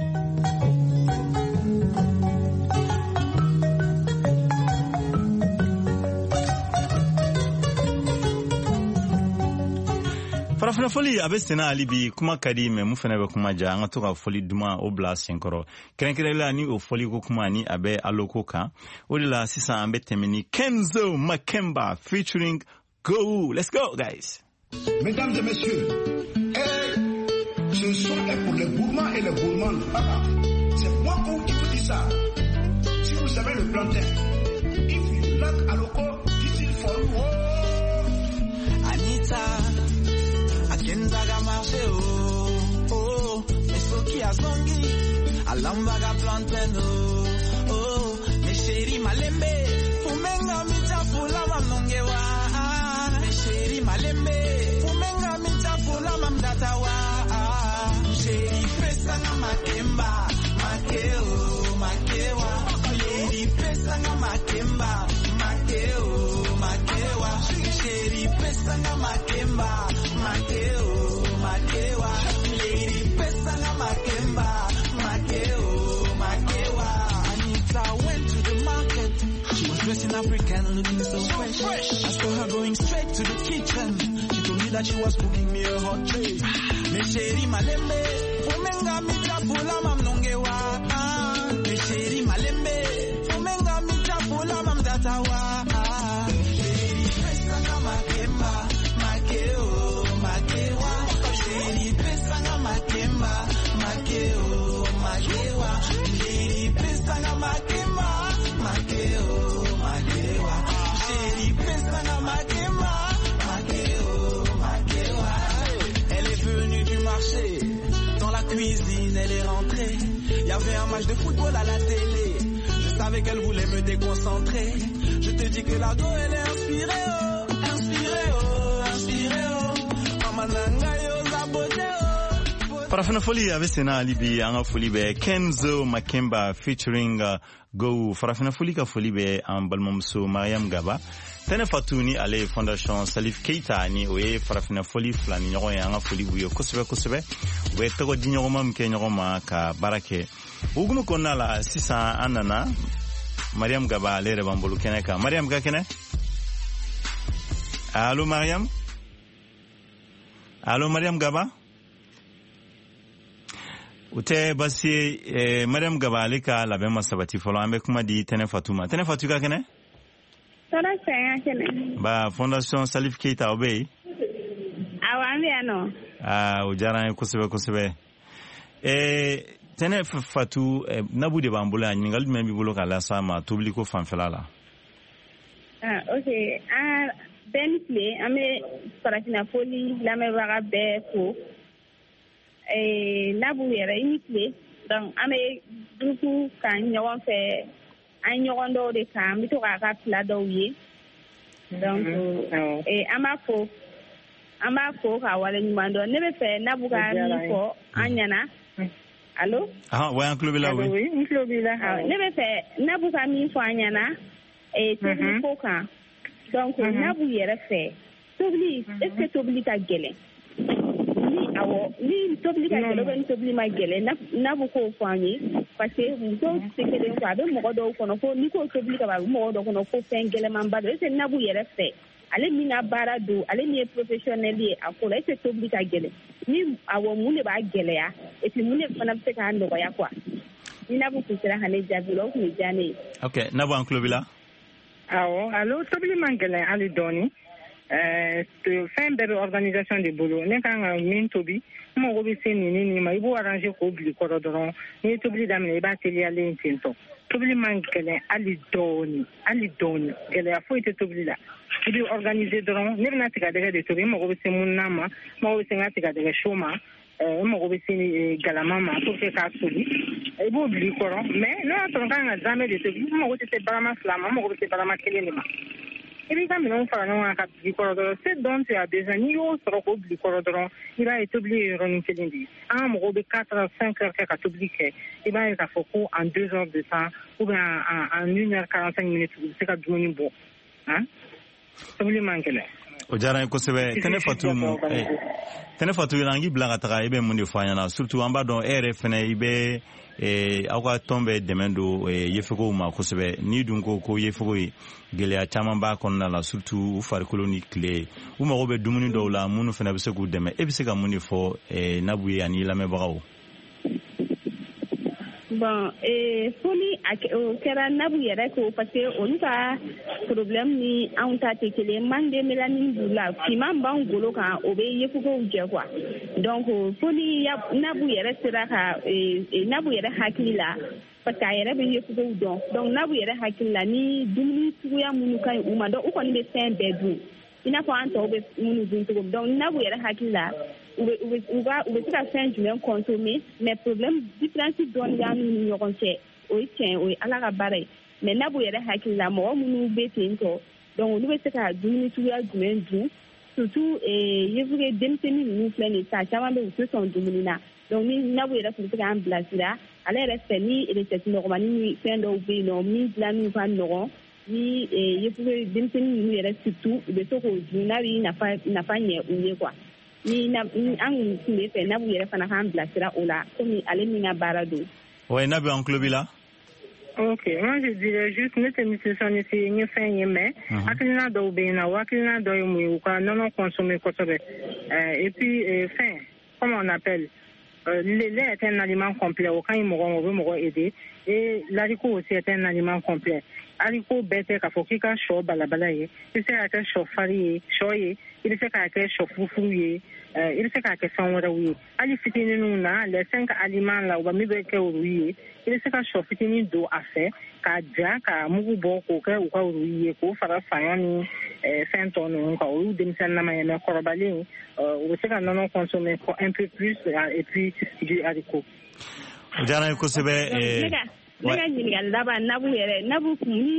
Farafina foli a bɛ sena hali bi kuma ka di mɛ mun fana bɛ kuma ja an ka to ka foli duman o bila senkɔrɔ kɛrɛnkɛrɛnla ni o foli ko kuma ni a bɛ aloko kan o de la sisan an bɛ tɛmɛ ni Kenzo Makemba featuring Go. Let's go guys. Mesdames et messieurs, ce son est pour les gourmands et les gourmandes. C'est moi qui vous dis ça. Si vous savez le plantain, if you like aloko, this is for you. Anita, Akenzaga marché oh, Mesoki a zongi, Alambaga plantain oh, mes chéris malembe, Fumenga mita fula mamnongewa, mes chéris malembe, Fumenga mita fula mamdatawa, chéri pesanga makemba, makeo, makewa, chéri pesanga makemba, makeo, makewa, chéri pesanga makemba, makeo, makewa, lady pesanga makemba, makeo, makewa. Anita went to the market. She was dressed in African, looking so fresh. I saw her going straight to the kitchen. She told me that she was cooking me a hot tray. Me sheri malembe, fumenga mita pula mamnongewa. Me sheri malembe, fumenga mita pula mamdatawa. Sheri pesanga makemba, makeo, makewa. Sheri pesanga makemba, makeo, makewa. Sheri pesanga makemba, makeo, makewa. Sheri pesanga makemba, makeo, makewa. Elle est venue du marché, dans la cuisine elle est rentrée. Il y avait un match de football à la télé. Je savais qu'elle voulait me déconcentrer. Je te dis que la go elle est inspirée oh, inspirée oh, inspirée oh. Mama nanga yo zabote oh. Farafina foli a bɛ sena hali bi an ka foli bɛ Kenzo Makemba featuring Go. Farafina foli ka foli bɛ an balimamuso Mariam Gaba. Tɛnɛ Fatu ni ale Fondation Salif Keita ni o ye farafina foli fila ni ɲɔgɔn ye an ka foli b'u ye kosɛbɛ kosɛbɛ. U bɛ tɔgɔ di ɲɔgɔn ma min kɛ ɲɔgɔn ma ka baara kɛ. O hukumu kɔnɔna la sisan an nana Mariam Gaba ale yɛrɛ b'an bolo kɛnɛ kan. Mariam ka kɛnɛ? Allo Mariam? Allo Mariam Gaba? O tɛ basi ye Mariam Gaba ale ka labɛn ma sabati fɔlɔ an bɛ kuma di Tɛnɛ Fatu ma. Tɛnɛ Fatu ka kɛnɛ? Ba Fondation Salif Keita obey. Awambiano. O diyara n ye kosɛbɛ. Tɛnɛ Fatu Nabu de b'an bolo yan ɲininkali jumɛn b'i bolo k'a lasa ma tobiliko fanfɛla la. Ok, bɛɛ ni tile an bɛ Farafina foli lamɛnbaga bɛɛ fo. Nabu yɛrɛ i ni tile. Donc an bɛ groupe kan ɲɔgɔn fɛ an ɲɔgɔn dɔw de kan an bɛ to k'a ka pila dɔw ye. Donc an b'a fo k'a wale ɲuman dɔn. Ne bɛ fɛ Nabu ka min fɔ an ɲɛna. Allo? Oui, an tulo b'i la, oui. Oui, n tulo b'i la. Ne bɛ fɛ Nabu ka min fɔ an ɲɛna tobiliko kan. Donc Nabu yɛrɛ fɛ tobili est-ce que tobili ka gɛlɛn? Ni tobili ka gɛlɛn ou ni tobili ma gɛlɛn Nabu k'o fɔ an ye parce que musow tɛ kelen quoi a bɛ mɔgɔ dɔw kɔnɔ ko n'i ko tobili ka ban a bɛ mɔgɔ dɔw kɔnɔ ko fɛn gɛlɛnmanba don est-ce que Nabu yɛrɛ fɛ ale min ka baara don ale min ye professionnel ye a ko la est-ce que tobili ka gɛlɛn ni mun de b'a gɛlɛya et puis mun de fana bɛ se k'a nɔgɔya quoi ni Nabu tun sera ka ne jaabi la o tun bɛ diya ne ye. Ok, Nabu an tulo b'i la. Awɔ, allo tobili man gɛlɛn hali dɔɔni. Fɛn bɛɛ bɛ organisation de bolo ne kan ka min tobi n mago bɛ se nin ma i b'o arranger k'o bila i kɔrɔ dɔrɔn n'i ye tobili daminɛ i b'a teliyalen ten tɔ tobili man gɛlɛn hali dɔɔni gɛlɛya foyi tɛ tobili la i bɛ organiser dɔrɔn ne bɛna tigadɛgɛ de tobi n mago bɛ se munna ma n mago bɛ se n ka tigadɛgɛ so ma n mago bɛ se galama ma pour que k'a tobi i b'o bila i kɔrɔ mais n'o y'a sɔrɔ n kan ka zamɛ de tobi n mago tɛ se barama 2 ma n mago bɛ se barama 1 de ma. I b'i ka minɛnw fara ɲɔgɔn kan ka bila i kɔrɔ dɔrɔn ce dont tu as besoin n'i y'o sɔrɔ k'o bila i kɔrɔ dɔrɔn i b'a ye tobili ye yɔrɔnin kelen de ye an ka mɔgɔw bɛ 4 heures 5 heures kɛ ka tobili kɛ i b'a ye k'a fɔ ko en 2 heures de temps ou bien en 1 heure 45 minutes u bɛ se ka dumuni bɔ tobili man gɛlɛn. O diyara n ye kosɛbɛ. Tɛnɛ Fatu an k'i bila ka taga i bɛ mun de fɔ an ɲɛna surtout an b'a dɔn e yɛrɛ fɛnɛ i bɛ aw ka tɔn bɛ dɛmɛ don yefekow ma kosɛbɛ n'i dun ko yefekow ye gɛlɛya caman b'a kɔnɔna la surtout u farikolo ni tile u mago bɛ dumuni dɔw la minnu fɛnɛ bɛ se k'u dɛmɛ e bɛ se ka mun de fɔ Nabu ye ani lamɛnbagaw. Bon foli o kɛra Nabu yɛrɛ ko parce que olu ka problème ni anw ta tɛ kelen manque de mélanine b'u la finman b'anw golo kan o bɛ yefugew jɛ quoi donc foli Nabu yɛrɛ sera ka Nabu yɛrɛ hakili la parce que a yɛrɛ bɛ yefugew dɔn donc Nabu yɛrɛ hakili la ni dumuni suguya minnu ka ɲi u ma donc u kɔni bɛ fɛn bɛɛ dun i n'a fɔ an tɔw bɛ minnu dun cogo min donc Nabu yɛrɛ hakili la u bɛ se ka fɛn jumɛn consommer mais problème différence dɔɔni b'an ni ɲɔgɔn cɛ o ye tiɲɛ o ye Ala ka baara ye mais Nabu yɛrɛ hakili la mɔgɔ minnu bɛ ten tɔ donc olu bɛ se ka dumuni suguya jumɛn dun surtout yefuge denmisɛnnin ninnu filɛ nin ye sa caman bɛ u tɛ sɔn dumuni na donc ni Nabu yɛrɛ tun bɛ se k'an bilasira ale yɛrɛ fɛ ni recette nɔgɔmani ni fɛn dɔw bɛ yen nɔ min dilanniw ka nɔgɔn ni yefuge denmisɛnnin ninnu yɛrɛ surtout u bɛ se k'o dun n'a bɛ nafa ɲɛ u ye quoi. Ni an tun bɛ fɛ Nabu yɛrɛ fana k'an bilasira o la komi ale min ka baara don. Oui, Nabu an tulo b'i la. Ok, moi je dirais juste ne tɛ misisɔn ni se n ye fɛn ye mais hakilina dɔw bɛ yen na o hakilina dɔ ye mun ye u ka nɔnɔ consommer kosɛbɛ et puis fɛn comme on appelle le lait est un aliment complet o ka ɲi mɔgɔ o bɛ mɔgɔ aider et l'haricot aussi est un aliment complet haricot bɛɛ tɛ k'a fɔ k'i ka sɔ balabala ye i bɛ se k'a kɛ sɔ fari ye sɔ ye i bɛ se k'a kɛ sɔ furufuru ye i bɛ se k'a kɛ fɛn wɛrɛw ye hali fitininw na les 5 aliments la u bɛ min bɛ kɛ olu ye i bɛ se ka sɔ fitinin don a fɛ k'a ja ka mugu bɔ k'o kɛ u ka olu ye k'o fara saɲɔ ni fɛn tɔ ninnu kan olu denmisɛnninama ye mais kɔrɔbalen u bɛ se ka nɔnɔ consommer un peu plus et puis du haricot. O diyara n ye kosɛbɛ. Ne ka ɲininkali laban Nabu yɛrɛ Nabu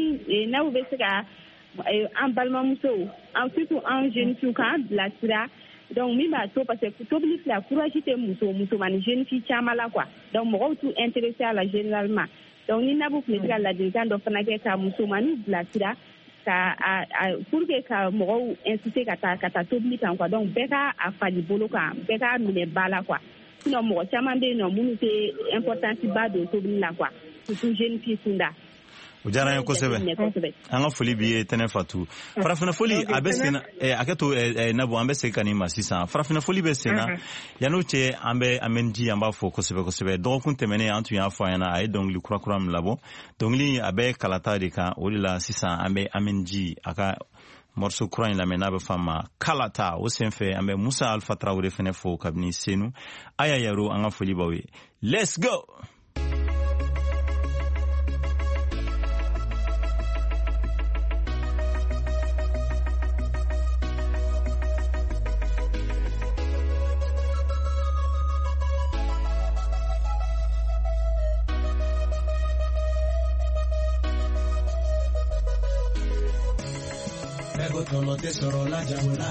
bɛ se ka an balimamusow surtout an jeune filles k'an bilasira donc min b'a to parce que tobili filɛ courage tɛ musomani jeune fille caman la quoi donc mɔgɔw t'u intéressé à la généralement donc ni Nabu tun bɛ se ka ladilikan dɔ fana kɛ ka musomani bilasira ka pour que ka mɔgɔw inciter ka taa tobili kan quoi donc bɛɛ k'a fali bolo kan bɛɛ k'a minɛ ba la quoi sinon mɔgɔ caman bɛ yen nɔ minnu tɛ importance ba don tobili la quoi surtout jeune fille kunda. o diyara ye kosɛbɛ an ka foli b'i ye tɛnɛ Fatu farafina foli a bɛ sen na hakɛto Nabou an bɛ segin ka nin ma sisan farafina foli bɛ sen na yan'o cɛ an bɛ Amɛnji an b'a fɔ kosɛbɛ dɔgɔkun tɛmɛnen an tun y'a fɔ a ɲɛna a ye dɔnkili kura min labɔ dɔnkili a bɛ kalata de kan o de la sisan an bɛ Amɛnji a ka morceau kura in lamɛn n'a bɛ f'a ma kalata o senfɛ an bɛ Musa Alpha Traoré fɛnɛ fo kabini Senu Aya Yaro an ka foli b'aw ye let's go. Tolo tesoro la jamuna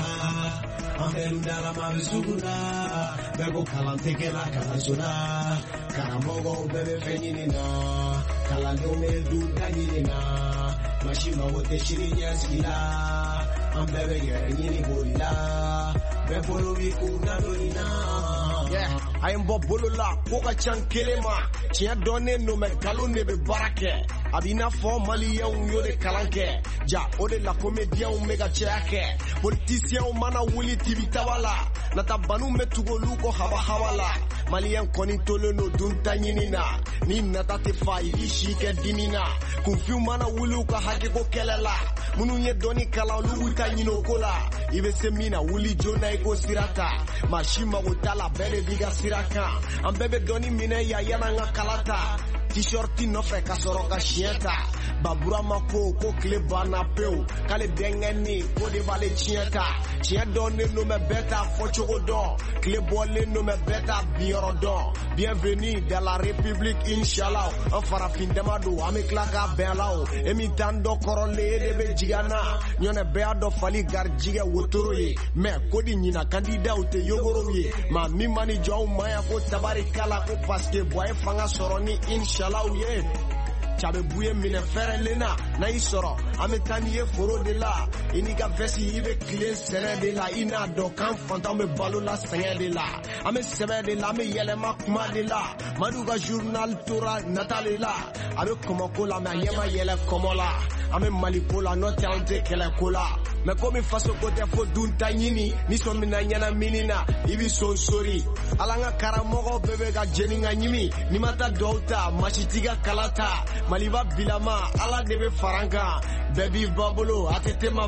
Ameruda la mabisuguna Bego kalanteke la kalasuna Karamogo bebe fenyinina Kalandome dundanyinina Mashima wote shirinya skila Ambebe yerenyini bolila Bebolo wikuna dolina Yeah, I am Bobolola, Poga Chankelema, Chia Donne no Megalone be Barake, Abina for Malia Yode Kalanke, Ja Ode la Comedia Omega Chake, Politician Mana Willy Tibitawala, Natabanu Metugo Luko Hawala, Malian Conitolo no Duntanina, Ni Natate Fai, Ishike Dinina, Confu Mana Wuluka Hakeko Kelela, Mununye Doni Kalalu Tanino Kola, Ive Semina, Wuli Jona Ego Sirata, Mashima Utala Bele Biga Siraka, Ambebe Doni Mine ya Yananga Kalata, T-shirti nofe kasoroka shienta, Babura Mako, ko klebana peu, Kale Dengeni, ko de vale chienta, Chien donne no me beta fochogodon, Klebole no me beta biorodon, Bienvenue dans la République, Inch'Allah, en farafin demado, Ameklaka Belao, Emitando Korole de Bejigana, Nyone Beado Fali Garjiga Wotoroye, Me Kodi Nina Kandida Ute Yogoroye, Ma Mimani Jou Maya ko Tabarikala ko Paske Boye Fanga Soroni, Inch'Allah, yeah. Chabe bouye mine fere lena na isoro ametani ye foro de la inika vesi ibe clé serre de la ina do kan fantam be balo la sengé de la ame sebe de la me yele makuma de la maduga journal tora natale la abe komoko la me yema yele komola ame malikola no tante kele kola me komi faso kote fo dunta nyini ni so mina nyana minina ibi so sori alanga karamogo bebe ga jeninga nyimi ni mata douta machitiga kalata Maliba bilama ala debe faranga baby babolo atete ma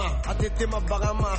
bagama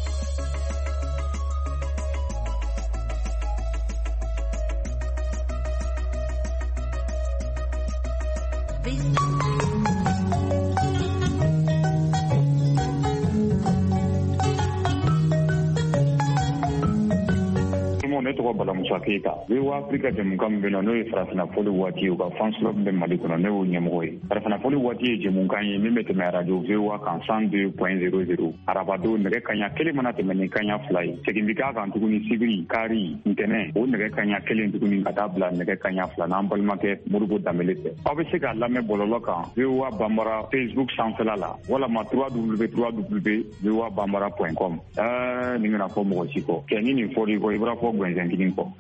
ne tɔgɔ Balamusa Keyita VOA Africa jɛmukan min bɛ na n'o ye farafina foli waati ye u ka fans club bɛ Mali kɔnɔ ne y'o ɲɛmɔgɔ ye farafina foli waati ye jɛmukan ye min bɛ tɛmɛ radio VOA kan 102.00 arabadon nɛgɛ kaɲa kelen mana tɛmɛ ni kaɲa 2 ye segin bi k'a kan tuguni sibiri kari ntɛnɛ o nɛgɛ kaɲa kelen tuguni ka taa bila nɛgɛ kaɲa 2 n'an balimakɛ Modibo Dambele fɛ aw bɛ se k'a lamɛn bɔlɔlɔ kan VOA Bambara Facebook sanfɛla la walama www.voabambara.com nin bɛna fɔ mɔgɔ si kɔ kɛ ni nin fɔr'i kɔ i b'a fɔ gɛnzɛnkinin kɔ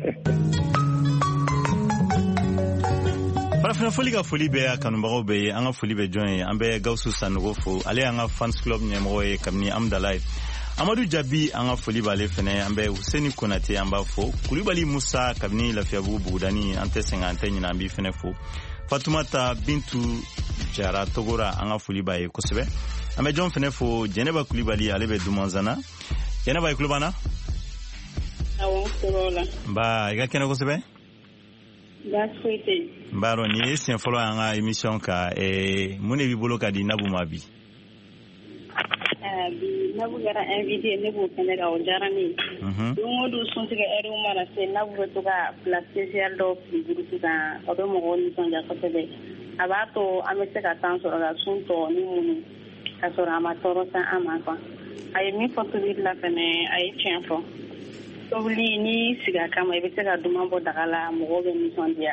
farafina foli ka foli bɛ kanubagaw bɛ ye an ka foli bɛ jɔn ye an bɛ Gawusu Sanogo fo ale y'an ka fans club ɲɛmɔgɔ ye kabini Amdala ye Amadu Jabi an ka foli b'ale fɛnɛ an bɛ Huseni Konate an b'a fo Kulibali Musa kabini Lafiyabugu Bugudani an tɛ sɛgɛn an tɛ ɲinɛ an b'i fɛnɛ fo Fatumata Bintu Jara Togora an ka foli b'a ye kosɛbɛ an bɛ jɔn fɛnɛ fo Jɛnɛba Kulibali ale bɛ Dumanzana Jɛnɛba i tulo b'an na Ba i ka kɛnɛ kosɛbɛ Baro ni ye siɲɛ fɔlɔ an ka émission kan mun de b'i bolo ka di Nabou ma bi bi Nabou kɛra invité ne b'o kɛnɛ kan o diyara ne ye don o don suntigɛ heure mana se Nabou bɛ to ka place spéciale dɔ fili burusi kan o bɛ mɔgɔw nisɔndiya kosɛbɛ a b'a to an bɛ se ka temps sɔrɔ ka sun tɔ ni minnu ka sɔrɔ a ma tɔɔrɔ san an ma quoi a ye min fɔ tobili la fɛnɛ a ye tiɲɛ fɔ tobili ni sigi a kama i bɛ se ka duman bɔ daga la mɔgɔw bɛ nisɔndiya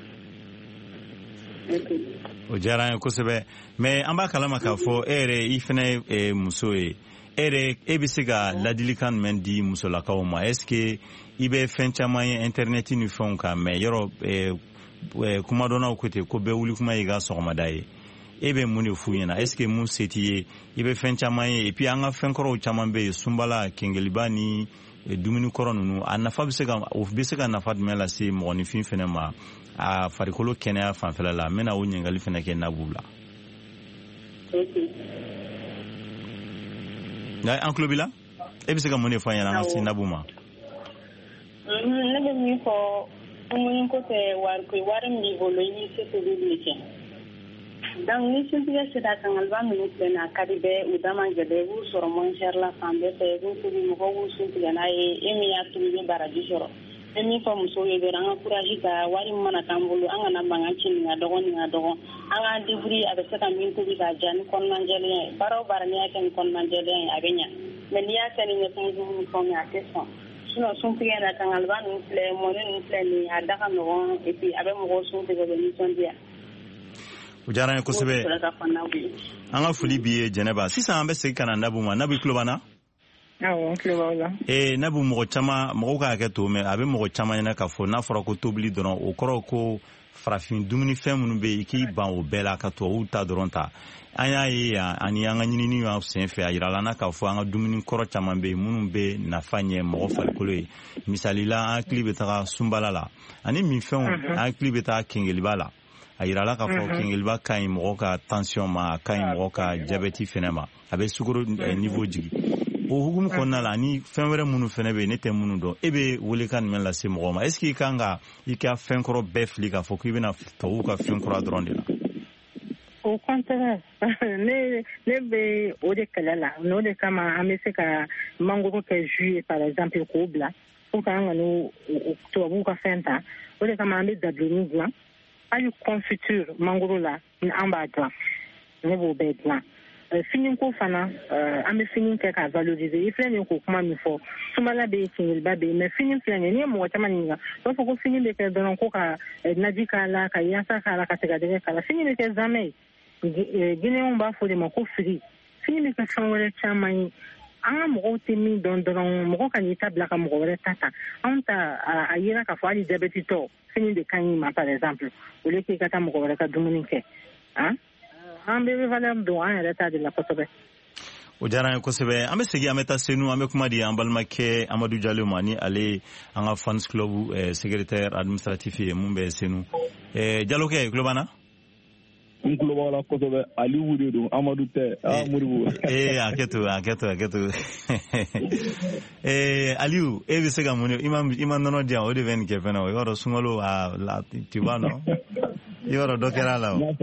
o diyara an ye kosɛbɛ mais an b'a kalama k'a fɔ e yɛrɛ i fɛnɛ ye muso ye e bɛ se ka ladilikan jumɛn di musolakaw ma est ce que i bɛ fɛn caman ye internet ni fɛnw kan mais yɔrɔ kuma dɔnnaw ko ten ko bɛɛ wuli kuma y'i ka sɔgɔmada ye e bɛ mun de f'u ɲɛna est ce que mun se t'i ye i bɛ fɛn caman ye et puis an ka fɛn kɔrɔw caman bɛ yen sunbala kengeliba ni dumuni kɔrɔ ninnu a nafa bɛ se ka nafa jumɛn lase mɔgɔninfin fɛnɛ ma a farikolo kɛnɛya fanfɛla la n bɛna o ɲininkali fɛnɛ kɛ Nabu la. an tulo b'i la e bɛ se ka mun de fɔ an ɲɛna an ka se Nabu ma. Ne bɛ min fɔ dumuni ko tɛ wari min b'i bolo i b'i se tobili kɛ donc ni suntigɛ sera kangaliba minnu filɛ nin a ka di bɛɛ u da man gɛlɛn i b'u sɔrɔ moins cher la fan bɛɛ fɛ i b'u tobi mɔgɔw b'u suntigɛ n'a ye e min y'a tobi i bɛ baraji sɔrɔ n bɛ min fɔ musow ye dɔrɔn an ka courage ta wari min mana k'an bolo an kana mankan ci nin ka dɔgɔ nin ka dɔgɔ an k'an débrouiller a bɛ se ka min tobi k'a diya ni kɔnɔna jɛlenya ye baara o baara n'i y'a kɛ ni kɔnɔna jɛlenya ye a bɛ ɲa mais n'i y'a kɛ ni ɲɛkumujugu ni fɛnw ye a tɛ sɔn sinon suntigɛ na kangaliba ninnu filɛ mɔni ninnu filɛ nin a da ka nɔgɔn et puis a bɛ mɔgɔw suntigɛ bɛ nisɔndiya. o diyara n ye kosɛbɛ an ka foli b'i ye Jɛnɛba sisan an bɛ segin ka na Nabu ma Nabu tulo b'an na. awɔ n tulo b'aw la. Nabu mɔgɔw ka hakɛ to mais a bɛ mɔgɔ caman ɲɛna k'a fɔ n'a fɔra ko tobili dɔrɔn o kɔrɔ ko farafin dumunifɛn minnu bɛ yen i k'i ban o bɛɛ la ka tubabuw ta dɔrɔn ta an y'a ye yan ani an ka ɲininiw y'an sen fɛ a yirala na k'a fɔ an ka dumuni kɔrɔ caman bɛ yen minnu bɛ nafa ɲɛ mɔgɔ farikolo ye misali la an hakili bɛ taga sunbala la ani minfɛnw an hakili bɛ taga kengeliba la a yirala k'a fɔ kengeliba ka ɲi mɔgɔ ka tension ma a ka ɲi mɔgɔ ka diabète fɛnɛ ma a bɛ sukaro niveau jigin o hukumu kɔnɔna la ni fɛn wɛrɛ minnu fɛnɛ bɛ yen ne tɛ minnu dɔn e bɛ welekan jumɛn lase mɔgɔ ma est ce que i kan ka i ka fɛn kɔrɔ bɛɛ fili k'a fɔ k'i bɛna tubabuw ka fɛn kɔrɔ dɔrɔn de la. au contraire ne bɛ o de kɛlɛ la n'o de kama an bɛ se ka mangoro kɛ jus ye par exemple k'o bila pour que an ka n'o tubabuw ka fɛn ta o de kama an bɛ dabileni dilan hali confiture mangoro la an b'a dilan ne b'o bɛɛ dilan. Fini ko fana an bɛ fini kɛ k'a valoriser i filɛ nin ko kuma min fɔ sunbala bɛ yen kengeliba bɛ yen mais fini filɛ nin ye n'i ye mɔgɔ caman ɲininka u b'a fɔ ko fini bɛ kɛ dɔrɔn ko ka naji k'a la ka yansa k'a la ka tigɛdɛgɛ k'a la fini bɛ kɛ zamɛ ye Guinéenw b'a fɔ de ma ko firi fini bɛ kɛ fɛn wɛrɛ caman ye an ka mɔgɔw tɛ min dɔn dɔrɔn mɔgɔ ka n'i ta bila ka mɔgɔ wɛrɛ ta anw ta a yera k'a fɔ hali diabète tɔ fini de ka ɲi ma par exemple au lieu que i ka taa mɔgɔ wɛrɛ ka dumuni kɛ an bɛ valeur dɔn an yɛrɛ ta de la kosɛbɛ. o diyara n ye kosɛbɛ an bɛ segin an bɛ taa Senu an bɛ kuma di an balimakɛ Amadu Jalo ma ni ale an ka fans club secrétaire administratif ye mun bɛ Senu Jalo kɛ tulo b'an na. n tulo b'aw la kosɛbɛ Aliyu de don Amadu tɛ Moribo. hakɛ to Aliyu e bɛ se ka mun i ma nɔnɔ di yan o de bɛ nin kɛ fɛnɛ o yɔrɔ sunkalo tu vois non i yɔrɔ dɔ kɛra a la o.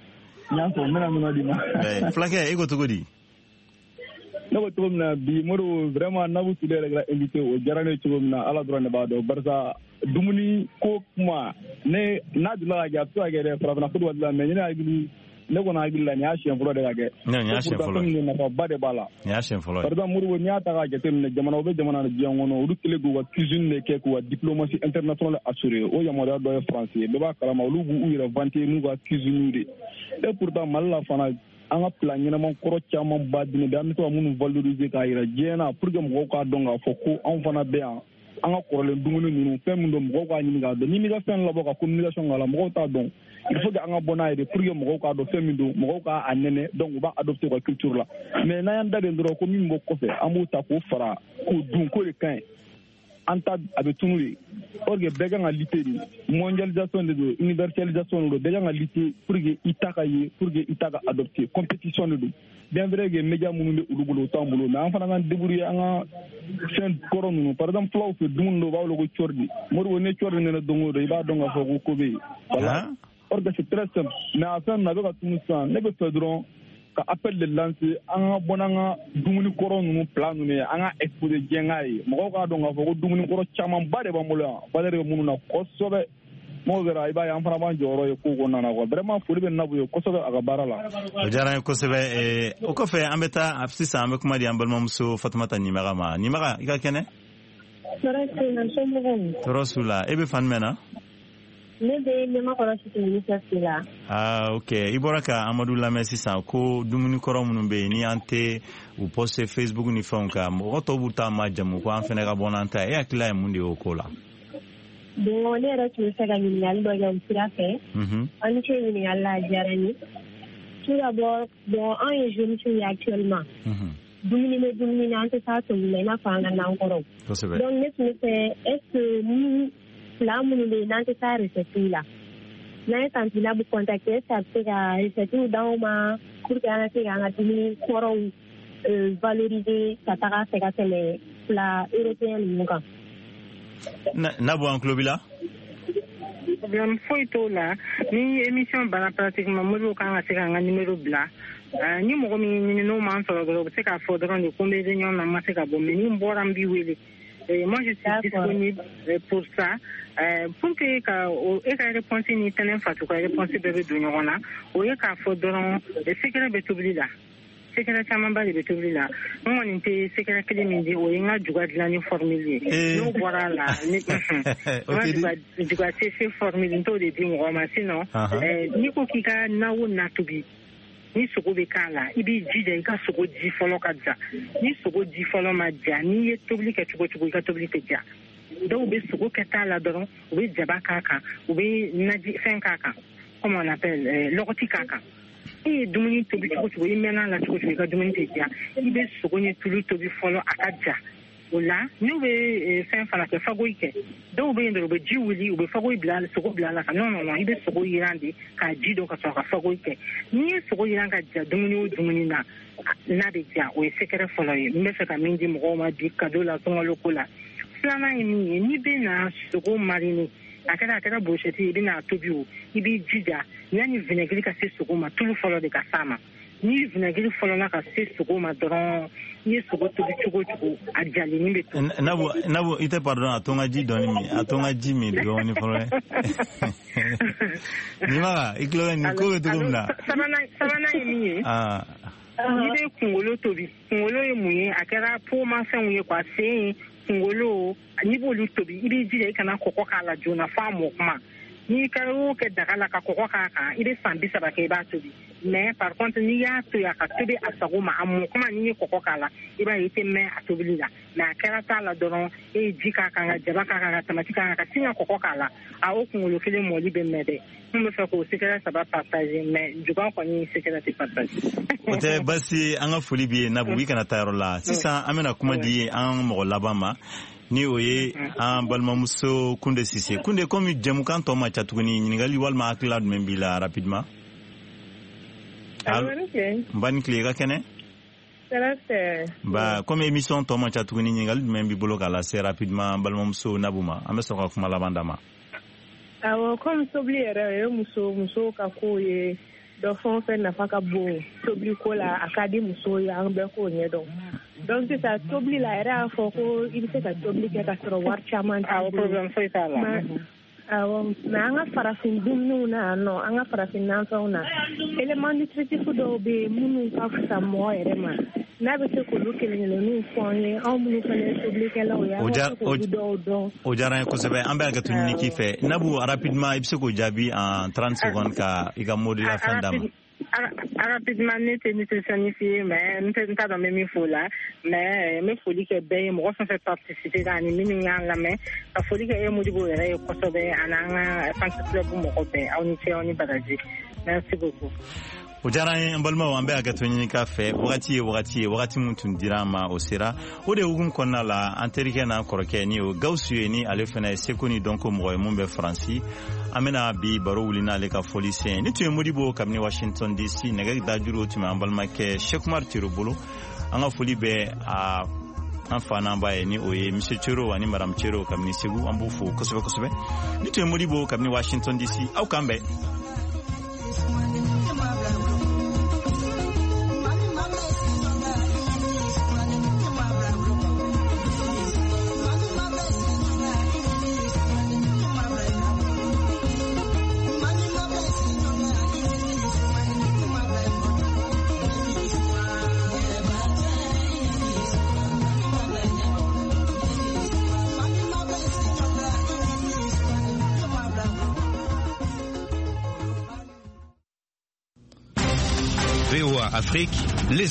fulakɛ e ko cogo di. ne ko cogo min na bi Moribo vraiment Nabu Tule yɛrɛ kɛra invité o diyara ne cogo min na ala dɔrɔn de b'a dɔn barisa dumuni ko kuma n'a dila ka kɛ a bɛ se ka kɛ dɛ farafina furu waati la mais ne kɔni hakili la nin y'a siɲɛ fɔlɔ de ka kɛ. nin y'a siɲɛ fɔlɔ nafaba de b'a la. nin y'a siɲɛ fɔlɔ ye. par exemple Moribo n'i y'a ta k'a jateminɛ jamana bɛ jamana diɲɛ kɔnɔ olu kɛlen k'u ka cuisine de kɛ k'u ka diplomatie internationale assurer o yamaruya dɔ ye France ye bɛɛ b'a kalama olu b'u yɛrɛ vanter n'u ka cuisine de et pourtant Mali la fana an ka plan ɲɛnama kɔrɔ caman ba dini bɛ an bɛ se ka minnu valoriser k'a yira diɲɛ na pour que mɔgɔw k'a dɔn k'a fɔ ko anw fana bɛ yan an ka kɔrɔlen dumuni ninnu fɛn min don mɔgɔw k'a ɲini k'a dɔn ni m'i ka fɛn labɔ ka communication k'a la mɔgɔw t'a dɔn il faut que an ka bɔ n'a ye de pour que mɔgɔw k'a dɔn fɛn min don mɔgɔw k'a nɛnɛ donc u b'a adopter u ka culture la mais n'an y'an da de dɔrɔn ko min bɔ kɔfɛ an b'o ta k'o fara k'o dun k'o de ka ɲi an ta a bɛ tunu de or que bɛɛ kan ka lutter de mondialisation de don universalisation de don bɛɛ kan ka lutter pour que i ta ka ye pour que i ta ka adopter compétition de don bien vrai que média minnu bɛ olu bolo o t'an bolo mais an fana k'an débrouiller an ka fɛn kɔrɔ ninnu par exemple fulaw fɛ dumuni dɔ u b'a wele ko cɔrdi Moribo ne cɔrdi nɛnɛ don o don i b'a dɔn k'a fɔ ko ko bɛ yen voilà or que c'est très simple mais a fɛn ninnu a bɛ ka tunu sisan ne bɛ fɛ dɔrɔn ka appel de lancer an ka bɔ n'an ka dumuni kɔrɔ ninnu plan ninnu ye an ka exposer diɲɛ ye mɔgɔw k'a dɔn k'a fɔ ko dumuni kɔrɔ camanba de b'an bolo yan valeur bɛ minnu na kosɛbɛ n'o kɛra i b'a ye an fana b'an jɔyɔrɔ ye ko kɔnɔna na quoi vraiment foli bɛ Nabu ye kosɛbɛ a ka baara la. o diyara n ye kosɛbɛ o kɔfɛ an bɛ taa sisan an bɛ kuma di an balimamuso Fatumata Nimaga ma Nimaga i ka kɛnɛ. tɔɔrɔ s'u la e bɛ fan jumɛn na. ne bɛ Ɲamakɔrɔ Siti la. ok i bɔra ka Amadu lamɛn sisan ko dumuni kɔrɔ minnu bɛ yen ni an tɛ u poster Facebook ni fɛnw kan mɔgɔ tɔw b'u ta ma jamu ko an fana ka bɔ n'an ta ye e hakili la ye mun de y'o ko la. bon ne yɛrɛ tun bɛ fɛ ka ɲininkali dɔ kɛ o sira fɛ an ni ce ɲininkali la a diyara n ye tout d'abord bon an ye jeunesse ye actuellement dumuni bɛ dumuni na an tɛ taa tobi la i n'a fɔ an ka n'an kɔrɔw donc ne tun bɛ fɛ est ce que ni fila minnu bɛ yen n'an tɛ taa recette la n'an ye tantina bu contacter est ce que a bɛ se ka recette d'aw ma pour que an ka se k'an ka dumuni kɔrɔw valoriser ka taga fɛ ka tɛmɛ fila européen ninnu kan. Nabou an tulo b'i la. Problème foyi t'o la ni émission banna pratiquement Modibo kan ka se k'an ka numéro bila ni mɔgɔ min ɲini n'o m'an sɔrɔ dɔrɔn u bɛ se k'a fɔ dɔrɔn de ko n bɛ réunion na n ma se ka bɔ mais ni n bɔra n b'i wele moi je suis disponible pour ça pour que e ka réponse ni Tɛnɛn Fatu ka réponse bɛɛ bɛ don ɲɔgɔn na o ye k'a fɔ dɔrɔn secret bɛ tobili la. Secret camanba de bɛ tobili la n kɔni tɛ secret kelen min di o ye n ka juga dilan ni formule ye n'o bɔra la n ka juga tɛ se formule n t'o de di mɔgɔ ma sinon n'i ko k'i ka nawo natobi ni sogo bɛ k'a la i b'i jija i ka sogo ji fɔlɔ ka ja ni sogo ji fɔlɔ ma ja n'i ye tobili kɛ cogo cogo i ka tobili tɛ ja dɔw bɛ sogo kɛ t'a la dɔrɔn u bɛ jaba k'a kan u bɛ naji fɛn k'a kan comme on appelle lɔgɔti k'a kan i ye dumuni tobi cogo cogo i mɛnna la cogo cogo i ka dumuni tɛ ja i bɛ sogo ni tulu tobi fɔlɔ a ka ja o la n'u bɛ fɛn fana kɛ fagoyi kɛ dɔw bɛ yen dɔrɔn u bɛ ji wuli u bɛ fagoyi bila sogo bila a la ka non i bɛ sogo yiran de k'a ji dɔn ka sɔrɔ ka fagoyi kɛ n'i ye sogo yiran ka ja dumuni o dumuni na n'a bɛ ja o ye secret fɔlɔ ye n bɛ fɛ ka min di mɔgɔw ma bi cadeau la sunkalo ko la filanan ye min ye n'i bɛ na sogo mariner a kɛra brochette i bɛ na tobi o i b'i jija yanni vinaigre ka se sogo ma tulu fɔlɔ de ka s'a ma ni vinaigre fɔlɔ la ka se sogo ma dɔrɔn i ye sogo tobi cogo cogo a jalen bɛ to. Nabu i tɛ pardon a to n ka ji dɔɔni min a to n ka ji min dɔɔni fɔlɔ nin ma i tulo bɛ nin ko bɛ cogo min na. Sabanan ye min ye n'i bɛ kunkolo tobi kunkolo ye mun ye a kɛra pomafɛnw ye quoi sen kunkolo n'i b'olu tobi i b'i jija i kana kɔgɔ k'a la joona f'a mɔ kuma n'i ka o kɛ daga la ka kɔgɔ k'a kan i bɛ san 30 kɛ i b'a tobi mais par contre n'i y'a to yen a ka tobi a sago ma a mɔ kuma n'i ye kɔgɔ k'a la i b'a ye i tɛ mɛn a tobili la mais a kɛra t'a la dɔrɔn e ye ji k'a kan ka jaba k'a kan ka tamati k'a kan ka sin ka kɔgɔ k'a la a o kunkolo kelen mɔli bɛ mɛn dɛ n bɛ fɛ k'o secret saba partager mais juga kɔni secret tɛ partager. O tɛ basi an ka foli b'i ye Nabu i kana taa yɔrɔ la sisan an bɛna kuma di an mɔgɔ laban ma. Ni o ye an balimamuso Kunde Sise. Kunde komi jamukan tɔ ma ca tuguni ɲininkali walima hakilila jumɛn b'i la rapidement. N ba ni tile i ka kɛnɛ. Ba komi émission tɔ ma ca tuguni ɲininkali jumɛn b'i bolo k'a lase rapidement an balimamuso Nabu ma an bɛ sɔrɔ ka kuma laban d'a ma. Awɔ komi tobili yɛrɛ o ye muso ka ko ye dɔ fɛn o fɛn nafa ka bon tobili ko la a ka di muso ye an bɛɛ k'o ɲɛdɔn. Donc sisan tobili la yɛrɛ y'a fɔ ko i bɛ se ka tobili kɛ ka sɔrɔ wari caman t'a bolo. Problème foyi t'a la. Awɔ mais an ka farafin dumuniw na yan nɔ an ka farafin nanfɛnw na élément nutritif dɔw bɛ yen minnu ka fisa mɔgɔ yɛrɛ ma n'a bɛ se k'olu kelen-kelenninw fɔ an ye anw minnu fana ye tobilikɛlaw ye an ka se k'olu dɔw dɔn. O diyara n ye kosɛbɛ an bɛ hakɛto ɲini k'i fɛ Nabu rapidement i bɛ se k'o jaabi en 30 secondes ka i ka mot de la fin d'a ma. Rapidement ne tɛ nutritionniste ye mais n t'a dɔn n bɛ min fɔ o la mais n bɛ foli kɛ bɛɛ ye mɔgɔ fɛn fɛn participer ani minnu y'an lamɛn ka foli kɛ Modibo yɛrɛ ye kosɛbɛ ani an ka fan club mɔgɔ bɛɛ aw ni ce aw ni baraji merci beaucoup. O diyara an ye an balimaw an bɛ hakɛto ɲini k'a fɛ wagati min tun dira an ma o sera o de hukumu kɔnɔna la an terikɛ n'an kɔrɔkɛ ni o Gawusu ye ni ale fana ye seko ni dɔnko mɔgɔ ye mun bɛ Faransi an bɛna bi baro wuli n'ale ka foli sen ni tun ye Modibo kabini Washington DC nɛgɛ dajuru tun bɛ an balimakɛ Sekumar Tiro bolo an ka foli bɛ an fa n'an ba ye ni o ye Monsieur Tiro ani Madame Tiro kabini Segu an b'u fo kosɛbɛ ni tun ye Modibo kabini Washington DC aw kan bɛn. VOA Afrique, les